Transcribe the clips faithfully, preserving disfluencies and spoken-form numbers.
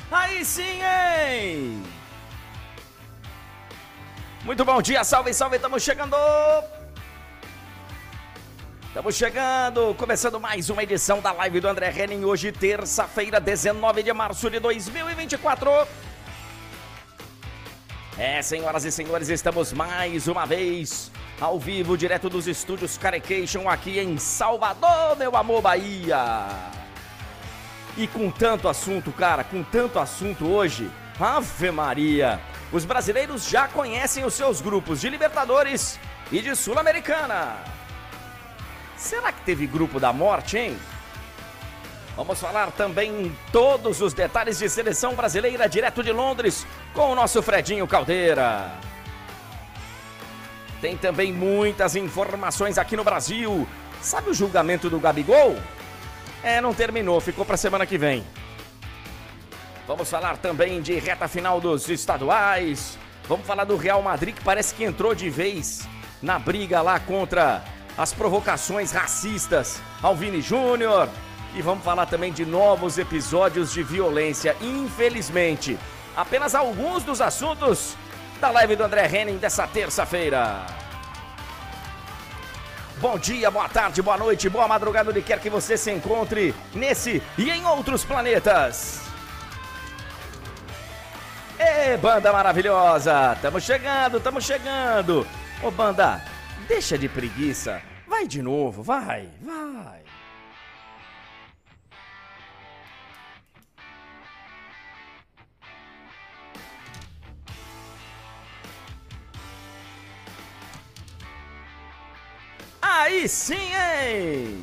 Aí sim, hein? Muito bom dia, salve, salve, estamos chegando! Estamos chegando, começando mais uma edição da live do André Henning, hoje terça-feira, dezenove de março de dois mil e vinte e quatro. É, senhoras e senhores, estamos mais uma vez ao vivo, direto dos estúdios Carecation aqui em Salvador, meu amor, Bahia. E com tanto assunto, cara, com tanto assunto hoje, Ave Maria, os brasileiros já conhecem os seus grupos de Libertadores e de Sul-Americana. Será que teve grupo da morte, hein? Vamos falar também todos os detalhes de seleção brasileira direto de Londres com o nosso Fredinho Caldeira. Tem também muitas informações aqui no Brasil. Sabe o julgamento do Gabigol? É, não terminou, ficou para semana que vem. Vamos falar também de reta final dos estaduais. Vamos falar do Real Madrid, que parece que entrou de vez na briga lá contra as provocações racistas ao Vini Júnior. E vamos falar também de novos episódios de violência, infelizmente. Apenas alguns dos assuntos da live do André Henning dessa terça-feira. Bom dia, boa tarde, boa noite, boa madrugada, onde quer que você se encontre, nesse e em outros planetas. Ê, banda maravilhosa, estamos chegando, estamos chegando. Ô, banda, deixa de preguiça, vai de novo, vai, vai. Aí sim, hein?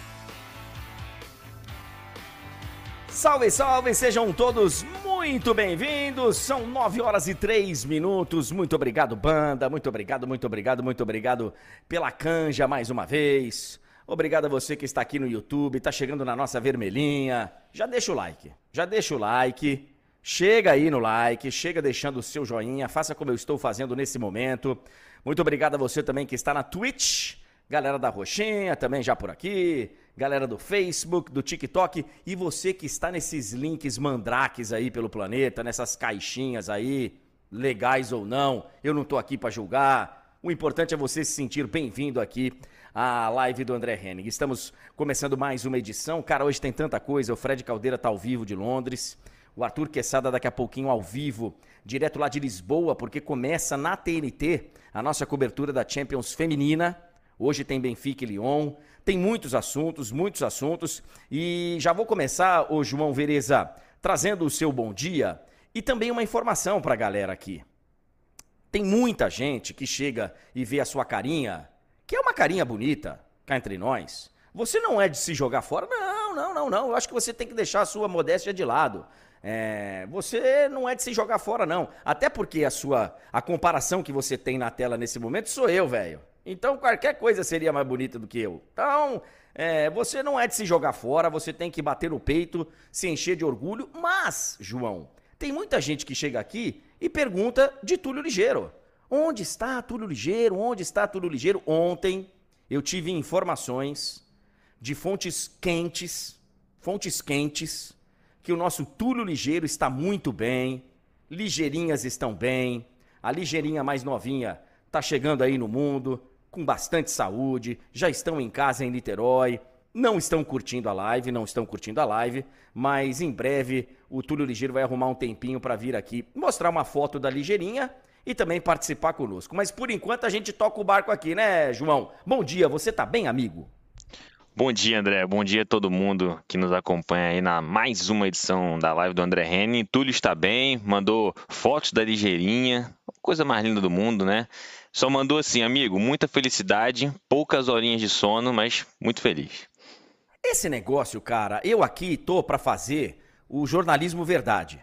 Salve, salve, sejam todos muito bem-vindos. São nove horas e três minutos. Muito obrigado, banda. Muito obrigado, muito obrigado, muito obrigado pela canja mais uma vez. Obrigado a você que está aqui no YouTube, está chegando na nossa vermelhinha. Já deixa o like, já deixa o like. Chega aí no like, chega deixando o seu joinha. Faça como eu estou fazendo nesse momento. Muito obrigado a você também que está na Twitch. Galera da Roxinha também já por aqui, galera do Facebook, do TikTok e você que está nesses links mandrakes aí pelo planeta, nessas caixinhas aí, legais ou não, eu não tô aqui para julgar, o importante é você se sentir bem-vindo aqui à live do André Henning. Estamos começando mais uma edição, cara, hoje tem tanta coisa, o Fred Caldeira tá ao vivo de Londres, o Arthur Quesada daqui a pouquinho ao vivo, direto lá de Lisboa, porque começa na T N T a nossa cobertura da Champions Feminina. Hoje tem Benfica e Lyon, tem muitos assuntos, muitos assuntos. E já vou começar, ô João Vereza, trazendo o seu bom dia e também uma informação para a galera aqui. Tem muita gente que chega e vê a sua carinha, que é uma carinha bonita, cá entre nós. Você não é de se jogar fora? Não, não, não, não. Eu acho que você tem que deixar a sua modéstia de lado. É, você não é de se jogar fora, não. Até porque a sua, a comparação que você tem na tela nesse momento sou eu, velho. Então, qualquer coisa seria mais bonita do que eu. Então, é, você não é de se jogar fora, você tem que bater no peito, se encher de orgulho. Mas, João, tem muita gente que chega aqui e pergunta de Túlio Ligeiro. Onde está Túlio Ligeiro? Onde está Túlio Ligeiro? Ontem eu tive informações de fontes quentes, fontes quentes, que o nosso Túlio Ligeiro está muito bem, ligeirinhas estão bem, a ligeirinha mais novinha está chegando aí no mundo, com bastante saúde, já estão em casa em Niterói, não estão curtindo a live, não estão curtindo a live, mas em breve o Túlio Ligeiro vai arrumar um tempinho para vir aqui mostrar uma foto da ligeirinha e também participar conosco. Mas por enquanto a gente toca o barco aqui, né, João? Bom dia, você tá bem, amigo? Bom dia, André. Bom dia a todo mundo que nos acompanha aí na mais uma edição da live do André Henning. Túlio está bem, mandou fotos da ligeirinha, coisa mais linda do mundo, né? Só mandou assim, amigo, muita felicidade, poucas horinhas de sono, mas muito feliz. Esse negócio, cara, eu aqui tô pra fazer o jornalismo verdade.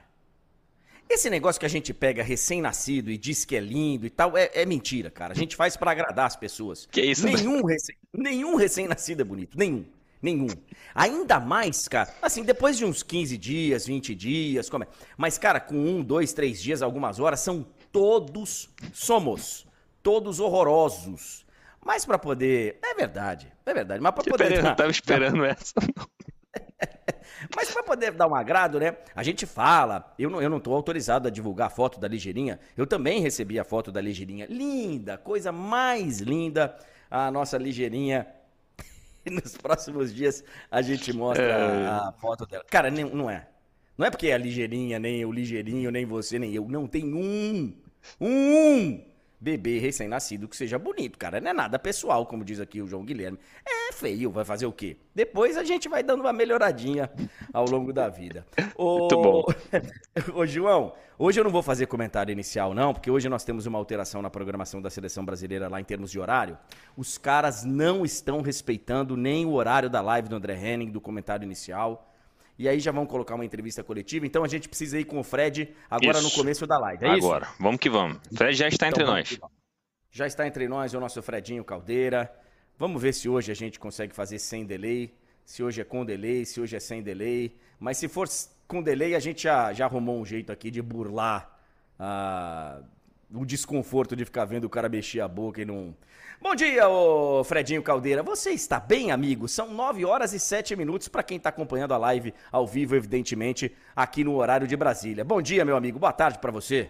Esse negócio que a gente pega recém-nascido e diz que é lindo e tal, é, é mentira, cara. A gente faz pra agradar as pessoas. Que isso? Nenhum, recém, nenhum recém-nascido é bonito, nenhum. Nenhum. Ainda mais, cara, assim, depois de uns quinze dias, vinte dias, como é? Mas, cara, com um, dois, três dias, algumas horas, são todos, somos, todos horrorosos. Mas pra poder, é verdade, é verdade, mas pra Que poder... pena, eu não tava esperando essa. Mas para poder dar um agrado, né? A gente fala, eu não, eu não tô autorizado a divulgar a foto da Ligeirinha. Eu também recebi a foto da Ligeirinha. Linda, coisa mais linda. A nossa Ligeirinha. E nos próximos dias a gente mostra É, a, a foto dela. Cara, nem- não é. Não é porque é a Ligeirinha, nem o Ligeirinho, nem você, nem eu. Não tem um, um bebê recém-nascido que seja bonito, cara. Não é nada pessoal, como diz aqui o João Guilherme. É feio, vai fazer o quê? Depois a gente vai dando uma melhoradinha ao longo da vida. muito Ô, bom. Ô João, hoje eu não vou fazer comentário inicial, não, porque hoje nós temos uma alteração na programação da seleção brasileira lá em termos de horário. Os caras não estão respeitando nem o horário da live do André Henning, do comentário inicial. E aí já vão colocar uma entrevista coletiva. Então a gente precisa ir com o Fred agora no Isso. começo da live. É isso? Agora, vamos que vamos. Fred já está Então entre vamos que nós. vamos. Já está entre nós o nosso Fredinho Caldeira. Vamos ver se hoje a gente consegue fazer sem delay. Se hoje é com delay, se hoje é sem delay. Mas se for com delay, a gente já, já arrumou um jeito aqui de burlar ah, o desconforto de ficar vendo o cara mexer a boca e não. Bom dia, ô Fredinho Caldeira. Você está bem, amigo? São nove horas e sete minutos para quem está acompanhando a live ao vivo, evidentemente, aqui no horário de Brasília. Bom dia, meu amigo. Boa tarde para você.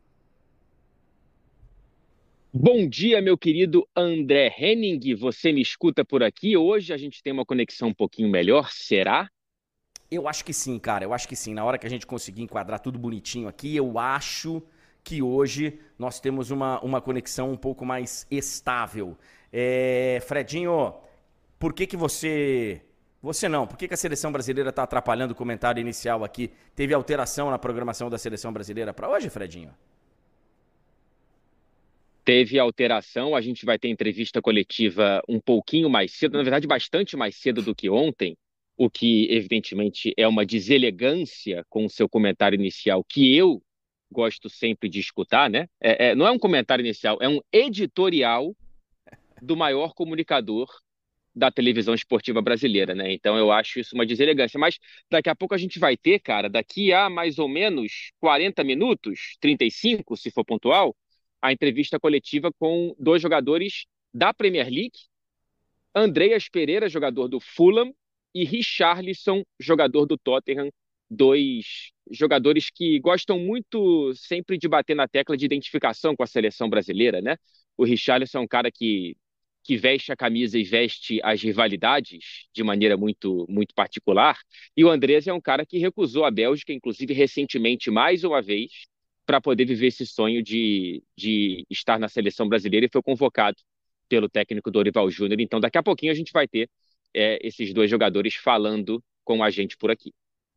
Bom dia, meu querido André Henning. Você me escuta por aqui? Hoje a gente tem uma conexão um pouquinho melhor, será? Eu acho que sim, cara. Eu acho que sim. Na hora que a gente conseguir enquadrar tudo bonitinho aqui, eu acho que hoje nós temos uma, uma conexão um pouco mais estável. É, Fredinho, por que que você... Você não, por que que a seleção brasileira está atrapalhando o comentário inicial aqui? Teve alteração na programação da seleção brasileira para hoje, Fredinho? Teve alteração, a gente vai ter entrevista coletiva um pouquinho mais cedo, na verdade, bastante mais cedo do que ontem, o que, evidentemente, é uma deselegância com o seu comentário inicial, que eu gosto sempre de escutar, né? É, é, não é um comentário inicial, é um editorial do maior comunicador da televisão esportiva brasileira, né? Então eu acho isso uma deselegância. Mas daqui a pouco a gente vai ter, cara, daqui a mais ou menos quarenta minutos, trinta e cinco, se for pontual, a entrevista coletiva com dois jogadores da Premier League, Andreas Pereira, jogador do Fulham, e Richarlison, jogador do Tottenham, dois jogadores que gostam muito sempre de bater na tecla de identificação com a seleção brasileira, né? O Richarlison é um cara que, que veste a camisa e veste as rivalidades de maneira muito, muito particular, e o Andreas é um cara que recusou a Bélgica, inclusive recentemente, mais uma vez, para poder viver esse sonho de, de estar na seleção brasileira e foi convocado pelo técnico Dorival Júnior. Então, daqui a pouquinho a gente vai ter é, esses dois jogadores falando com a gente por aqui.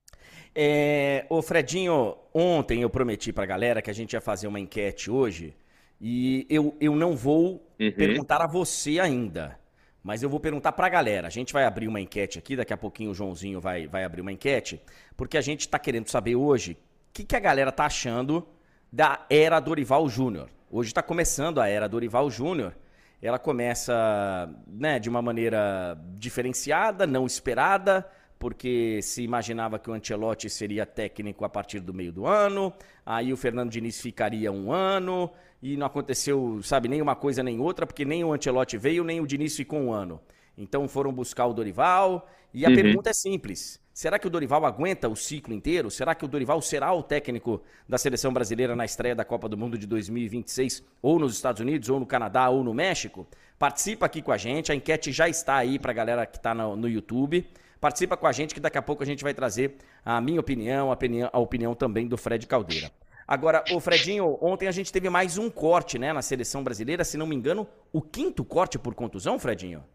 É, ô Fredinho, ontem eu prometi pra galera que a gente ia fazer uma enquete hoje e eu, eu não vou Uhum. perguntar a você ainda, mas eu vou perguntar pra galera. A gente vai abrir uma enquete aqui, daqui a pouquinho o Joãozinho vai, vai abrir uma enquete, porque a gente tá querendo saber hoje o que, que a galera tá achando da era Dorival Júnior. Hoje está começando a era Dorival Júnior. Ela começa, né, de uma maneira diferenciada, não esperada, porque se imaginava que o Ancelotti seria técnico a partir do meio do ano, aí o Fernando Diniz ficaria um ano, e não aconteceu, sabe, nem uma coisa nem outra, porque nem o Ancelotti veio, nem o Diniz ficou um ano. Então foram buscar o Dorival, e a Uhum. pergunta é simples. Será que o Dorival aguenta o ciclo inteiro? Será que o Dorival será o técnico da seleção brasileira na estreia da Copa do Mundo de dois mil e vinte e seis, ou nos Estados Unidos, ou no Canadá, ou no México? Participa aqui com a gente, a enquete já está aí para a galera que está no, no YouTube. Participa com a gente que daqui a pouco a gente vai trazer a minha opinião, a opinião, a opinião também do Fred Caldeira. Agora, ô Fredinho, ontem a gente teve mais um corte, né, na seleção brasileira, se não me engano, o quinto corte por contusão, Fredinho?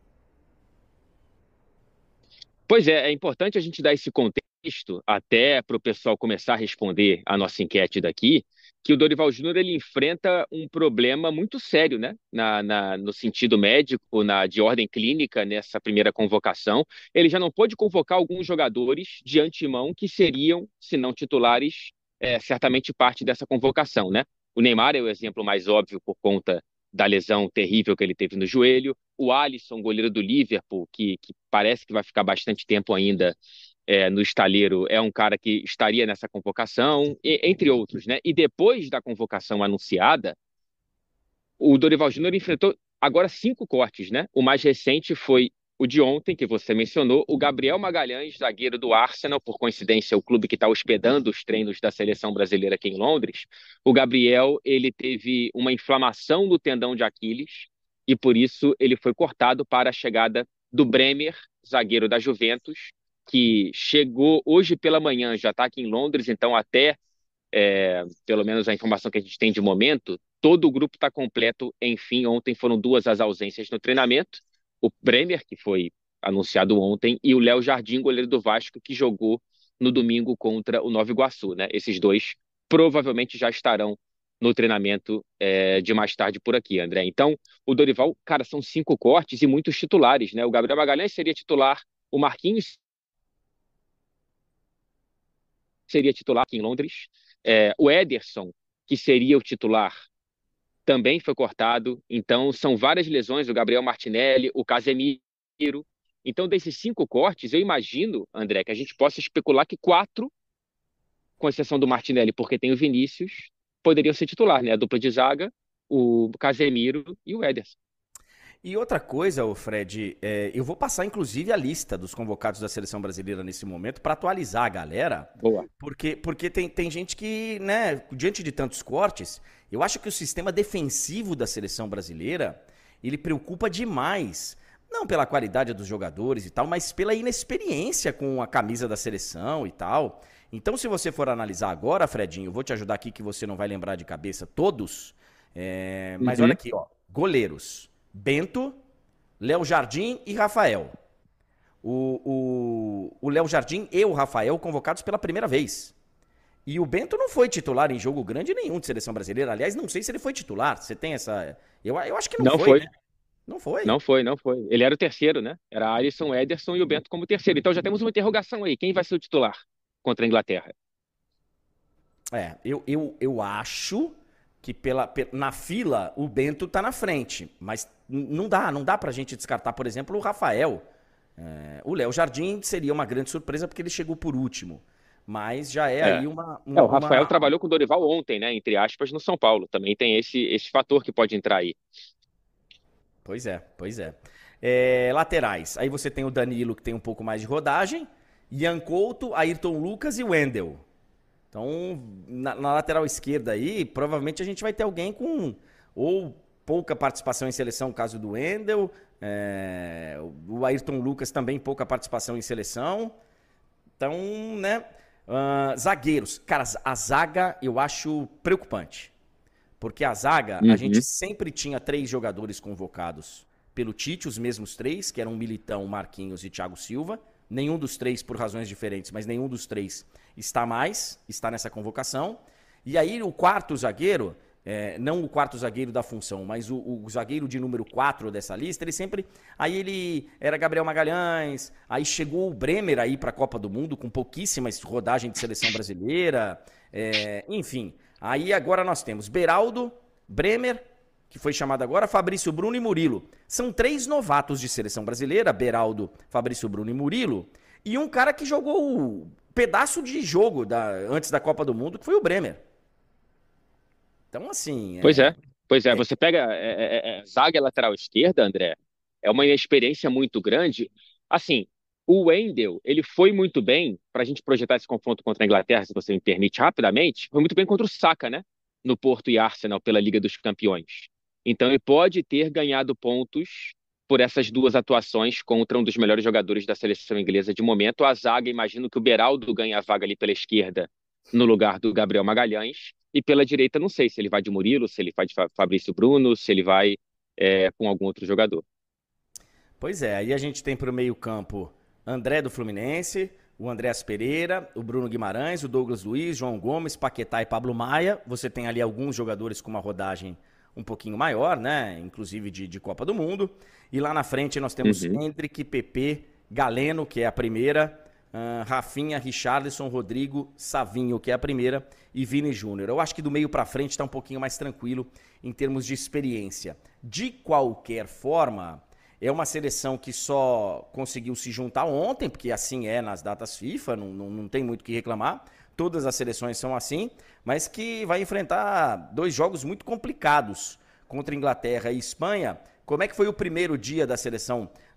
Pois é, é importante a gente dar esse contexto até para o pessoal começar a responder a nossa enquete daqui, que o Dorival Júnior ele enfrenta um problema muito sério, né? Na, na- no sentido médico, na, de ordem clínica, nessa primeira convocação. Ele já não pôde convocar alguns jogadores de antemão que seriam, se não titulares, é, certamente parte dessa convocação, né? O Neymar é o exemplo mais óbvio por conta da lesão terrível que ele teve no joelho. O Alisson, goleiro do Liverpool, que, que parece que vai ficar bastante tempo ainda é, no estaleiro, é um cara que estaria nessa convocação, e, entre outros, né? E depois da convocação anunciada, o Dorival Júnior enfrentou agora cinco cortes, né? O mais recente foi o de ontem, que você mencionou, o Gabriel Magalhães, zagueiro do Arsenal, por coincidência, o clube que está hospedando os treinos da seleção brasileira aqui em Londres. O Gabriel, ele teve uma inflamação no tendão de Aquiles e por isso ele foi cortado para a chegada do Bremer, zagueiro da Juventus, que chegou hoje pela manhã, já está aqui em Londres, então até, é, pelo menos a informação que a gente tem de momento, todo o grupo está completo. Enfim, ontem foram duas as ausências no treinamento, o Bremer, que foi anunciado ontem, e o Léo Jardim, goleiro do Vasco, que jogou no domingo contra o Nova Iguaçu, né? Esses dois provavelmente já estarão no treinamento é, de mais tarde por aqui, André. Então, o Dorival, cara, são cinco cortes e muitos titulares, né? O Gabriel Magalhães seria titular, o Marquinhos seria titular aqui em Londres, é, o Ederson, que seria o titular, também foi cortado. Então, são várias lesões, o Gabriel Martinelli, o Casemiro. Então, desses cinco cortes, eu imagino, André, que a gente possa especular que quatro, com exceção do Martinelli, porque tem o Vinícius, poderiam ser titular, né? A dupla de zaga, o Casemiro e o Ederson. E outra coisa, ô Fred, é, eu vou passar inclusive a lista dos convocados da seleção brasileira nesse momento para atualizar a galera. Boa. Porque, porque tem, tem gente que, né, diante de tantos cortes, eu acho que o sistema defensivo da seleção brasileira, ele preocupa demais. Não pela qualidade dos jogadores e tal, mas pela inexperiência com a camisa da seleção e tal. Então, se você for analisar agora, Fredinho, eu vou te ajudar aqui que você não vai lembrar de cabeça todos. É, mas Uhum. olha aqui, ó. Goleiros. Bento, Léo Jardim e Rafael. O, o, o Léo Jardim e o Rafael convocados pela primeira vez. E o Bento não foi titular em jogo grande nenhum de seleção brasileira. Aliás, não sei se ele foi titular. Você tem essa... Eu, eu acho que não, Não foi, foi. né? Não foi. Não foi, não foi. Ele era o terceiro, né? Era Alisson, Ederson e o Bento como terceiro. Então já temos uma interrogação aí. Quem vai ser o titular contra a Inglaterra? É, eu, eu, eu acho que pela, pe- na fila o Bento tá na frente. Mas n- não dá, não dá pra gente descartar, por exemplo, o Rafael. É, o Léo Jardim seria uma grande surpresa porque ele chegou por último. Mas já é, É. aí uma... É, uma, o Rafael uma... trabalhou com o Dorival ontem, né? Entre aspas, no São Paulo. Também tem esse, esse fator que pode entrar aí. Pois é, pois é. É, laterais. Aí você tem o Danilo, que tem um pouco mais de rodagem. Ian Couto, Ayrton Lucas e Wendel. Então, na, na lateral esquerda aí, provavelmente a gente vai ter alguém com ou pouca participação em seleção, no caso do Wendel. É, o Ayrton Lucas também pouca participação em seleção. Então, né? Uh, zagueiros. Cara, a zaga eu acho preocupante. Porque a zaga, Uhum. a gente sempre tinha três jogadores convocados pelo Tite, os mesmos três, que eram Militão, Marquinhos e Thiago Silva. Nenhum dos três, por razões diferentes, mas nenhum dos três está mais, está nessa convocação. E aí o quarto zagueiro, é, não o quarto zagueiro da função, mas o, o zagueiro de número quatro dessa lista, ele sempre... Aí ele era Gabriel Magalhães, aí chegou o Bremer aí para a Copa do Mundo, com pouquíssima rodagem de seleção brasileira, é, enfim... Aí agora nós temos Beraldo, Bremer, que foi chamado agora, Fabrício Bruno e Murilo. São três novatos de seleção brasileira, Beraldo, Fabrício Bruno e Murilo, e um cara que jogou o pedaço de jogo da, antes da Copa do Mundo, que foi o Bremer. Então, assim... Pois é, pois é. é- Você pega é, é, é, zaga e lateral esquerda, André, é uma inexperiência muito grande. Assim, o Wendel, ele foi muito bem, para a gente projetar esse confronto contra a Inglaterra, se você me permite, rapidamente, foi muito bem contra o Saka, né? No Porto e Arsenal, pela Liga dos Campeões. Então, ele pode ter ganhado pontos por essas duas atuações contra um dos melhores jogadores da seleção inglesa de momento. A zaga, imagino que o Beraldo ganha a vaga ali pela esquerda, no lugar do Gabriel Magalhães. E pela direita, não sei se ele vai de Murilo, se ele vai de Fa- Fabrício Bruno, se ele vai é, com algum outro jogador. Pois é, aí a gente tem para o meio campo André do Fluminense, o Andréas Pereira, o Bruno Guimarães, o Douglas Luiz, João Gomes, Paquetá e Pablo Maia. Você tem ali alguns jogadores com uma rodagem um pouquinho maior, né? Inclusive de, de Copa do Mundo. E lá na frente nós temos Uhum. Hendrick, Pepe, Galeno, que é a primeira, uh, Rafinha, Richarlison, Rodrigo, Savinho, que é a primeira, e Vini Júnior. Eu acho que do meio para frente está um pouquinho mais tranquilo em termos de experiência. De qualquer forma, é uma seleção que só conseguiu se juntar ontem, porque assim é nas datas FIFA, não, não, não tem muito o que reclamar. Todas as seleções são assim, mas que vai enfrentar dois jogos muito complicados contra Inglaterra e Espanha. Como é que foi o primeiro dia da seleção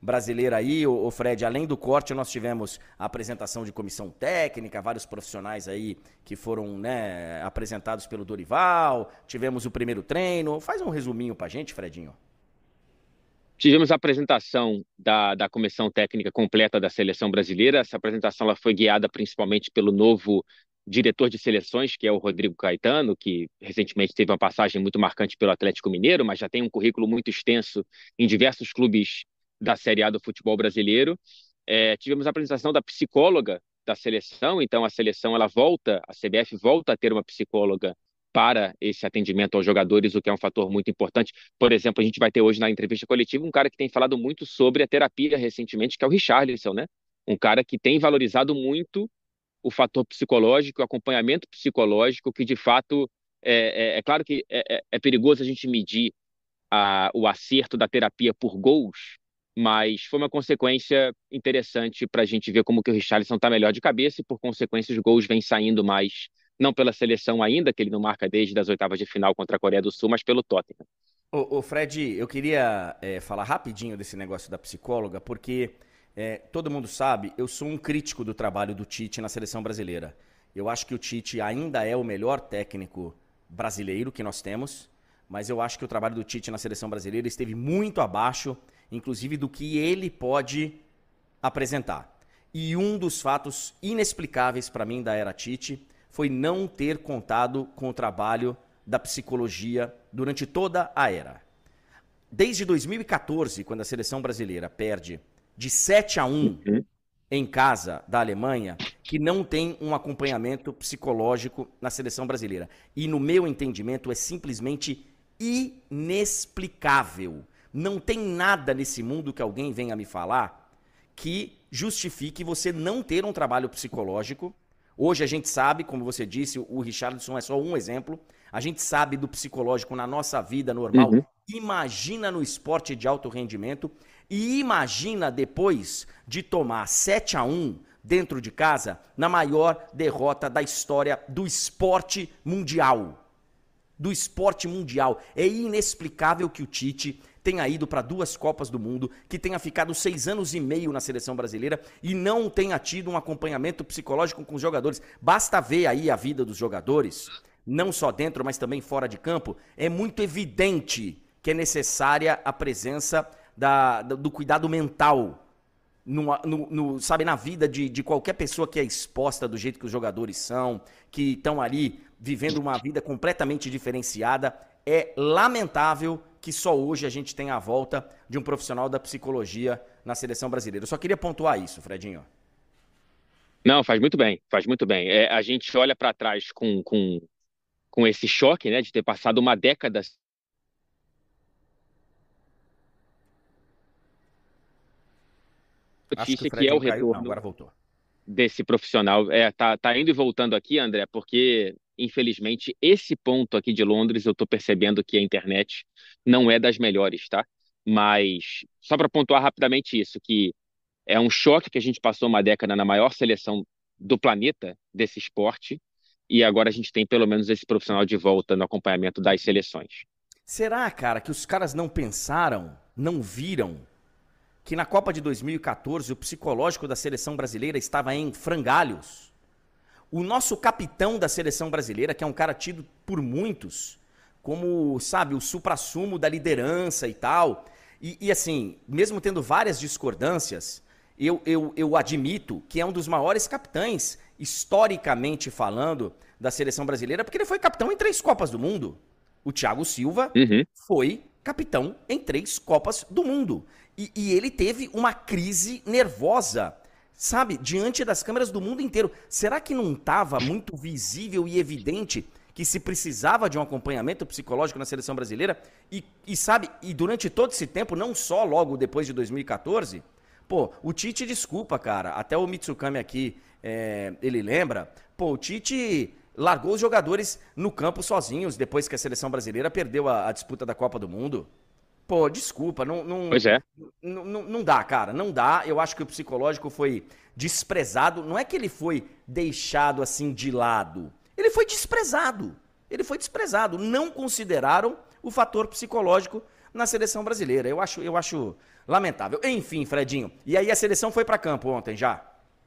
brasileira aí, o Fred, além do corte, nós tivemos a apresentação de comissão técnica, vários profissionais aí que foram, né, apresentados pelo Dorival, tivemos o primeiro treino. Faz um resuminho pra gente, Fredinho. Tivemos a apresentação da, da comissão técnica completa da seleção brasileira. Essa apresentação ela foi guiada principalmente pelo novo diretor de seleções, que é o Rodrigo Caetano, que recentemente teve uma passagem muito marcante pelo Atlético Mineiro, mas já tem um currículo muito extenso em diversos clubes da Série A do futebol brasileiro. É, tivemos a apresentação da psicóloga da seleção, então a seleção ela volta, a C B F volta a ter uma psicóloga para esse atendimento aos jogadores, o que é um fator muito importante. Por exemplo, a gente vai ter hoje na entrevista coletiva um cara que tem falado muito sobre a terapia recentemente, que é o Richarlison, né? Um cara que tem valorizado muito o fator psicológico, o acompanhamento psicológico, que de fato, é, é, é claro que é, é perigoso a gente medir a, o acerto da terapia por gols, mas foi uma consequência interessante para a gente ver como que o Richarlison está melhor de cabeça e, por consequência, os gols vêm saindo mais, não pela seleção ainda, que ele não marca desde as oitavas de final contra a Coreia do Sul, mas pelo Tottenham. Ô, ô Fred, eu queria é, falar rapidinho desse negócio da psicóloga, porque é, todo mundo sabe, eu sou um crítico do trabalho do Tite na seleção brasileira. Eu acho que o Tite ainda é o melhor técnico brasileiro que nós temos, mas eu acho que o trabalho do Tite na seleção brasileira esteve muito abaixo, inclusive do que ele pode apresentar. E um dos fatos inexplicáveis para mim da era Tite foi não ter contado com o trabalho da psicologia durante toda a era. Desde dois mil e quatorze, quando a seleção brasileira perde de sete a um uhum. em casa da Alemanha, que não tem um acompanhamento psicológico na seleção brasileira. E no meu entendimento é simplesmente inexplicável. Não tem nada nesse mundo que alguém venha me falar que justifique você não ter um trabalho psicológico. Hoje a gente sabe, como você disse, o Richarlison é só um exemplo, a gente sabe do psicológico na nossa vida normal. Uhum. Imagina no esporte de alto rendimento e imagina depois de tomar sete a um dentro de casa na maior derrota da história do esporte mundial. Do esporte mundial. É inexplicável que o Tite tenha ido para duas Copas do Mundo, que tenha ficado seis anos e meio na seleção brasileira e não tenha tido um acompanhamento psicológico com os jogadores. Basta ver aí a vida dos jogadores, não só dentro, mas também fora de campo. É muito evidente que é necessária a presença da, do cuidado mental no, no, no, sabe, na vida de, de qualquer pessoa que é exposta do jeito que os jogadores são, que estão ali vivendo uma vida completamente diferenciada. É lamentável que só hoje a gente tem a volta de um profissional da psicologia na seleção brasileira. Eu só queria pontuar isso, Fredinho. Não, faz muito bem, faz muito bem. É, a gente olha para trás com, com, com esse choque, né, de ter passado uma década. Acho que, o que é o caiu. retorno Não, agora voltou. Desse profissional. É, tá, tá indo e voltando aqui, André, porque infelizmente esse ponto aqui de Londres eu tô percebendo que a internet não é das melhores, tá? Mas só para pontuar rapidamente isso, que é um choque que a gente passou uma década na maior seleção do planeta desse esporte e agora a gente tem pelo menos esse profissional de volta no acompanhamento das seleções. Será, cara, que os caras não pensaram, não viram que na Copa de dois mil e quatorze o psicológico da seleção brasileira estava em frangalhos? O nosso capitão da seleção brasileira, que é um cara tido por muitos como, sabe, o suprassumo da liderança e tal, e, e assim, mesmo tendo várias discordâncias, eu, eu, eu admito que é um dos maiores capitães, historicamente falando, da seleção brasileira, porque ele foi capitão em três Copas do Mundo. O Thiago Silva uhum. foi capitão em três Copas do Mundo. E, e ele teve uma crise nervosa, sabe, diante das câmeras do mundo inteiro. Será que não estava muito visível e evidente que se precisava de um acompanhamento psicológico na seleção brasileira? E, e sabe, e durante todo esse tempo, não só logo depois de dois mil e quatorze, pô, o Tite, desculpa, cara, até o Mitsukami aqui, é, ele lembra, pô, o Tite largou os jogadores no campo sozinhos depois que a seleção brasileira perdeu a, a disputa da Copa do Mundo. Pô, desculpa, não, não, pois é. não, não, não dá, cara, não dá. Eu acho que o psicológico foi desprezado. Não é que ele foi deixado assim de lado. Ele foi desprezado. Ele foi desprezado. Não consideraram o fator psicológico na seleção brasileira. Eu acho, eu acho lamentável. Enfim, Fredinho, e aí a seleção foi para campo ontem já?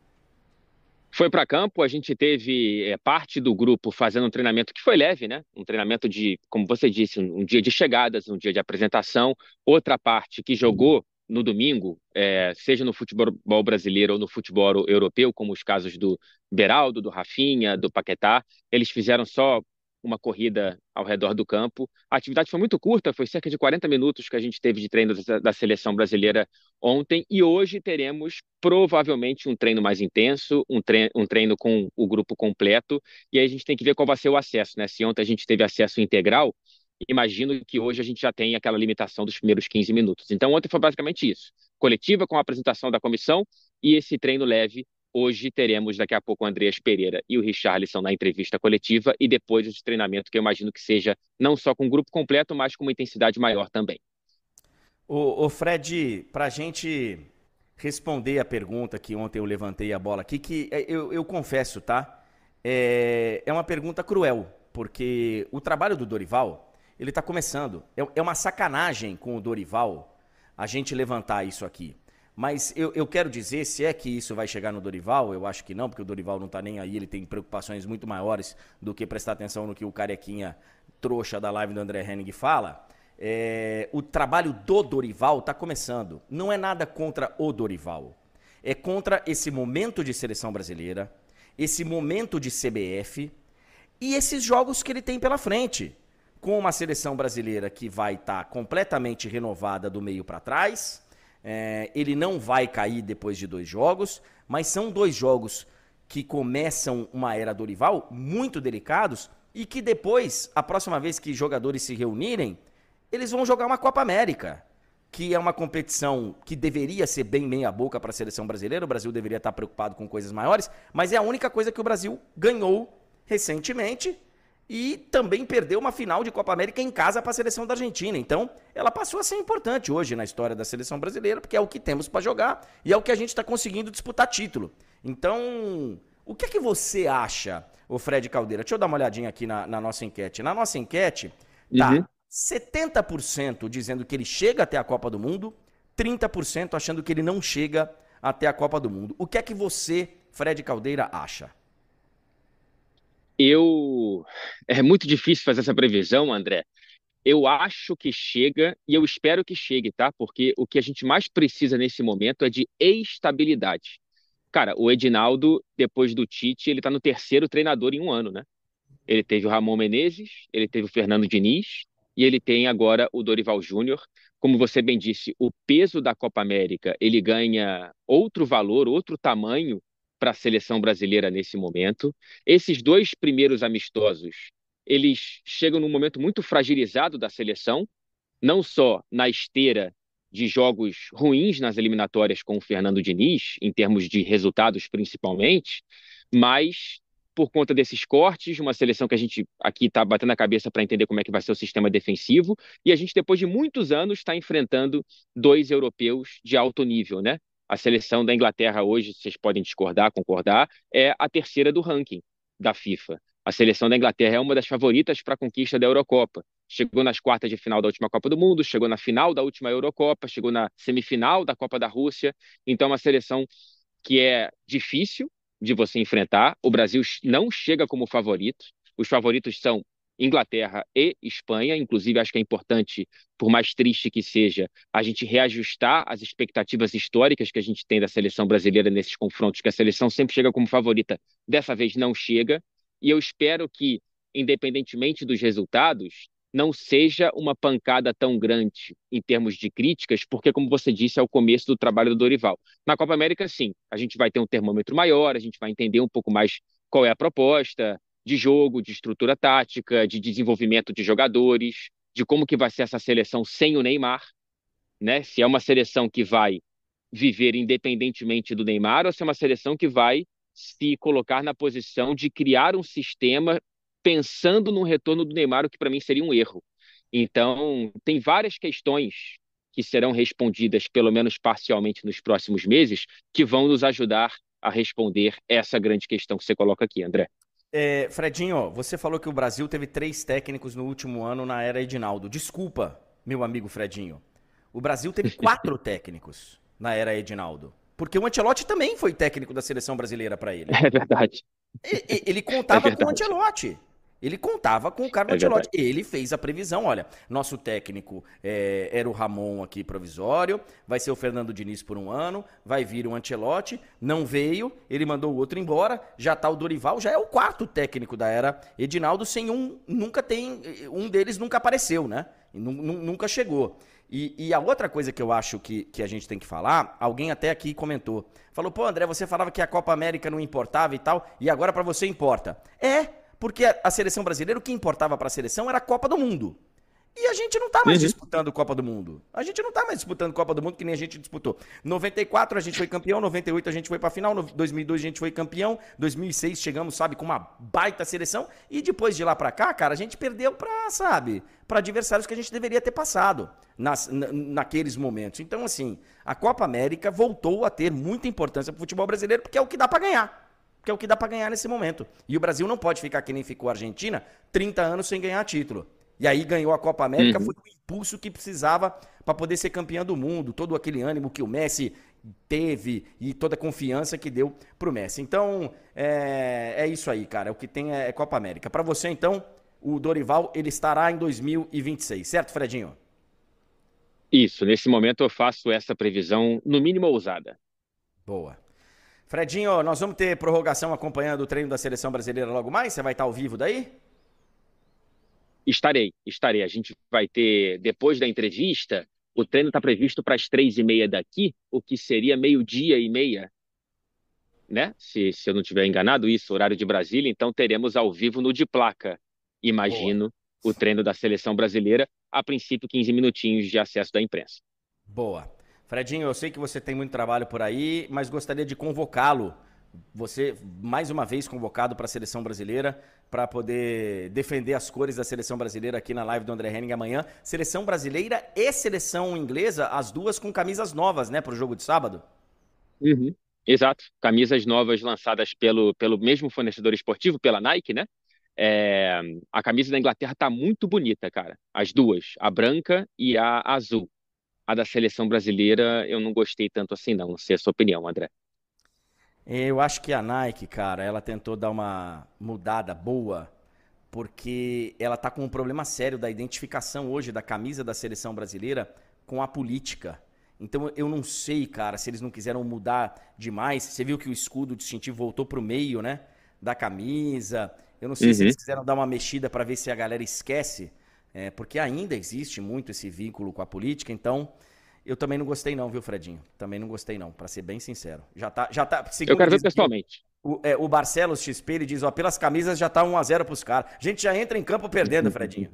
Foi para campo, a gente teve é, parte do grupo fazendo um treinamento que foi leve, né? Um treinamento de, como você disse, um, um dia de chegadas, um dia de apresentação. Outra parte que jogou no domingo, é, seja no futebol brasileiro ou no futebol europeu, como os casos do Beraldo, do Rafinha, do Paquetá, eles fizeram só uma corrida ao redor do campo. A atividade foi muito curta, foi cerca de quarenta minutos que a gente teve de treino da, da seleção brasileira ontem, e hoje teremos provavelmente um treino mais intenso, um treino, um treino com o grupo completo, e aí a gente tem que ver qual vai ser o acesso, né? Se ontem a gente teve acesso integral, imagino que hoje a gente já tem aquela limitação dos primeiros quinze minutos. Então ontem foi basicamente isso, coletiva com a apresentação da comissão e esse treino leve. Hoje teremos daqui a pouco o Andreas Pereira e o Richarlison na entrevista coletiva e depois esse treinamento que eu imagino que seja não só com o grupo completo, mas com uma intensidade maior também. Ô, ô Fred, para a gente responder a pergunta que ontem eu levantei a bola aqui, que eu, eu confesso, tá? É, é uma pergunta cruel, porque o trabalho do Dorival, ele tá começando. É, é uma sacanagem com o Dorival a gente levantar isso aqui. Mas eu, eu quero dizer, se é que isso vai chegar no Dorival, eu acho que não, porque o Dorival não tá nem aí, ele tem preocupações muito maiores do que prestar atenção no que o carequinha trouxa da live do André Henning fala. É, o trabalho do Dorival tá começando. Não é nada contra o Dorival. É contra esse momento de seleção brasileira, esse momento de C B F e esses jogos que ele tem pela frente. Com uma seleção brasileira que vai estar tá completamente renovada do meio para trás. É, ele não vai cair depois de dois jogos, mas são dois jogos que começam uma era Dorival muito delicados e que depois, a próxima vez que jogadores se reunirem, eles vão jogar uma Copa América, que é uma competição que deveria ser bem meia boca para a seleção brasileira. O Brasil deveria estar preocupado com coisas maiores, mas é a única coisa que o Brasil ganhou recentemente. E também perdeu uma final de Copa América em casa para a seleção da Argentina. Então, ela passou a ser importante hoje na história da seleção brasileira, porque é o que temos para jogar e é o que a gente está conseguindo disputar título. Então, o que é que você acha, ô Fred Caldeira? Deixa eu dar uma olhadinha aqui na, na nossa enquete. Na nossa enquete, tá uhum. setenta por cento dizendo que ele chega até a Copa do Mundo, trinta por cento achando que ele não chega até a Copa do Mundo. O que é que você, Fred Caldeira, acha? Eu... É muito difícil fazer essa previsão, André. Eu acho que chega e eu espero que chegue, tá? Porque o que a gente mais precisa nesse momento é de estabilidade. Cara, o Edinaldo, depois do Tite, ele tá no terceiro treinador em um ano, né? Ele teve o Ramon Menezes, ele teve o Fernando Diniz e ele tem agora o Dorival Júnior. Como você bem disse, o peso da Copa América, ele ganha outro valor, outro tamanho para a seleção brasileira nesse momento. Esses dois primeiros amistosos, eles chegam num momento muito fragilizado da seleção, não só na esteira de jogos ruins nas eliminatórias com o Fernando Diniz, em termos de resultados principalmente, mas por conta desses cortes, uma seleção que a gente aqui está batendo a cabeça para entender como é que vai ser o sistema defensivo, e a gente, depois de muitos anos, está enfrentando dois europeus de alto nível, né? A seleção da Inglaterra hoje, vocês podem discordar, concordar, é a terceira do ranking da FIFA. A seleção da Inglaterra é uma das favoritas para a conquista da Eurocopa. Chegou nas quartas de final da última Copa do Mundo, chegou na final da última Eurocopa, chegou na semifinal da Copa da Rússia. Então, é uma seleção que é difícil de você enfrentar. O Brasil não chega como favorito. Os favoritos são Inglaterra e Espanha. Inclusive, acho que é importante, por mais triste que seja, a gente reajustar as expectativas históricas que a gente tem da seleção brasileira nesses confrontos, que a seleção sempre chega como favorita, dessa vez não chega, e eu espero que, independentemente dos resultados, não seja uma pancada tão grande em termos de críticas, porque, como você disse, é o começo do trabalho do Dorival. Na Copa América, sim, a gente vai ter um termômetro maior, a gente vai entender um pouco mais qual é a proposta de jogo, de estrutura tática, de desenvolvimento de jogadores, de como que vai ser essa seleção sem o Neymar, né? Se é uma seleção que vai viver independentemente do Neymar ou se é uma seleção que vai se colocar na posição de criar um sistema pensando no retorno do Neymar, o que para mim seria um erro. Então, tem várias questões que serão respondidas, pelo menos parcialmente, nos próximos meses, que vão nos ajudar a responder essa grande questão que você coloca aqui, André. É, Fredinho, você falou que o Brasil teve três técnicos no último ano na era Edinaldo. Desculpa, meu amigo Fredinho, o Brasil teve quatro técnicos na era Edinaldo. Porque o Ancelotti também foi técnico da seleção brasileira para ele. É verdade. Ele, ele contava é com o Ancelotti. Ele contava com o Carlo é Ancelotti. Verdade. Ele fez a previsão. Olha, nosso técnico é, era o Ramon aqui provisório, vai ser o Fernando Diniz por um ano, vai vir o Ancelotti, não veio, ele mandou o outro embora, já tá o Dorival, já é o quarto técnico da era Edinaldo, sem um, nunca tem, um deles nunca apareceu, né? Nunca chegou. E, e a outra coisa que eu acho que, que a gente tem que falar, alguém até aqui comentou, falou, pô André, você falava que a Copa América não importava e tal, e agora pra você importa. É, porque a seleção brasileira, o que importava para a seleção era a Copa do Mundo. E a gente não tá mais uhum. disputando Copa do Mundo. A gente não tá mais disputando Copa do Mundo que nem a gente disputou. noventa e quatro a gente foi campeão, noventa e oito a gente foi pra final, dois mil e dois a gente foi campeão, dois mil e seis chegamos, sabe, com uma baita seleção. E depois de lá pra cá, cara, a gente perdeu pra, sabe, pra adversários que a gente deveria ter passado nas, na, naqueles momentos. Então, assim, a Copa América voltou a ter muita importância pro futebol brasileiro, porque é o que dá pra ganhar. Que é o que dá pra ganhar nesse momento. E o Brasil não pode ficar que nem ficou a Argentina, trinta anos sem ganhar título. E aí ganhou a Copa América, uhum. foi o impulso que precisava para poder ser campeão do mundo, todo aquele ânimo que o Messi teve e toda a confiança que deu pro Messi. Então, é, é isso aí, cara. O que tem é Copa América. Para você, então, o Dorival, ele estará em dois mil e vinte e seis, certo, Fredinho? Isso, nesse momento eu faço essa previsão, no mínimo ousada. Boa. Fredinho, nós vamos ter prorrogação acompanhando o treino da Seleção Brasileira logo mais? Você vai estar ao vivo daí? Estarei, estarei. A gente vai ter, depois da entrevista, o treino está previsto para as três e meia daqui, o que seria meio-dia e meia, né? Se, se eu não estiver enganado, isso, horário de Brasília. Então teremos ao vivo no de placa, imagino, Boa. O treino da Seleção Brasileira. A princípio, quinze minutinhos de acesso da imprensa. Boa. Fredinho, eu sei que você tem muito trabalho por aí, mas gostaria de convocá-lo. Você, mais uma vez, convocado para a Seleção Brasileira, para poder defender as cores da Seleção Brasileira aqui na live do André Henning amanhã. Seleção Brasileira e Seleção Inglesa, as duas com camisas novas, né, para o jogo de sábado? Uhum. Exato. Camisas novas lançadas pelo, pelo mesmo fornecedor esportivo, pela Nike, né? É, a camisa da Inglaterra tá muito bonita, cara. As duas, a branca e a azul. A da Seleção Brasileira eu não gostei tanto assim, não. Não sei a sua opinião, André. Eu acho que a Nike, cara, ela tentou dar uma mudada boa, porque ela tá com um problema sério da identificação hoje da camisa da Seleção Brasileira com a política. Então eu não sei, cara, se eles não quiseram mudar demais. Você viu que o escudo distintivo voltou pro meio, né, da camisa. Eu não sei uhum. se eles quiseram dar uma mexida para ver se a galera esquece, é, porque ainda existe muito esse vínculo com a política, então... Eu também não gostei não, viu, Fredinho? Também não gostei não, pra ser bem sincero. Já tá, já tá, eu quero ver pessoalmente. O, é, o Barcelos X P, ele diz, ó, pelas camisas já tá um a zero pros caras. A gente já entra em campo perdendo, Fredinho.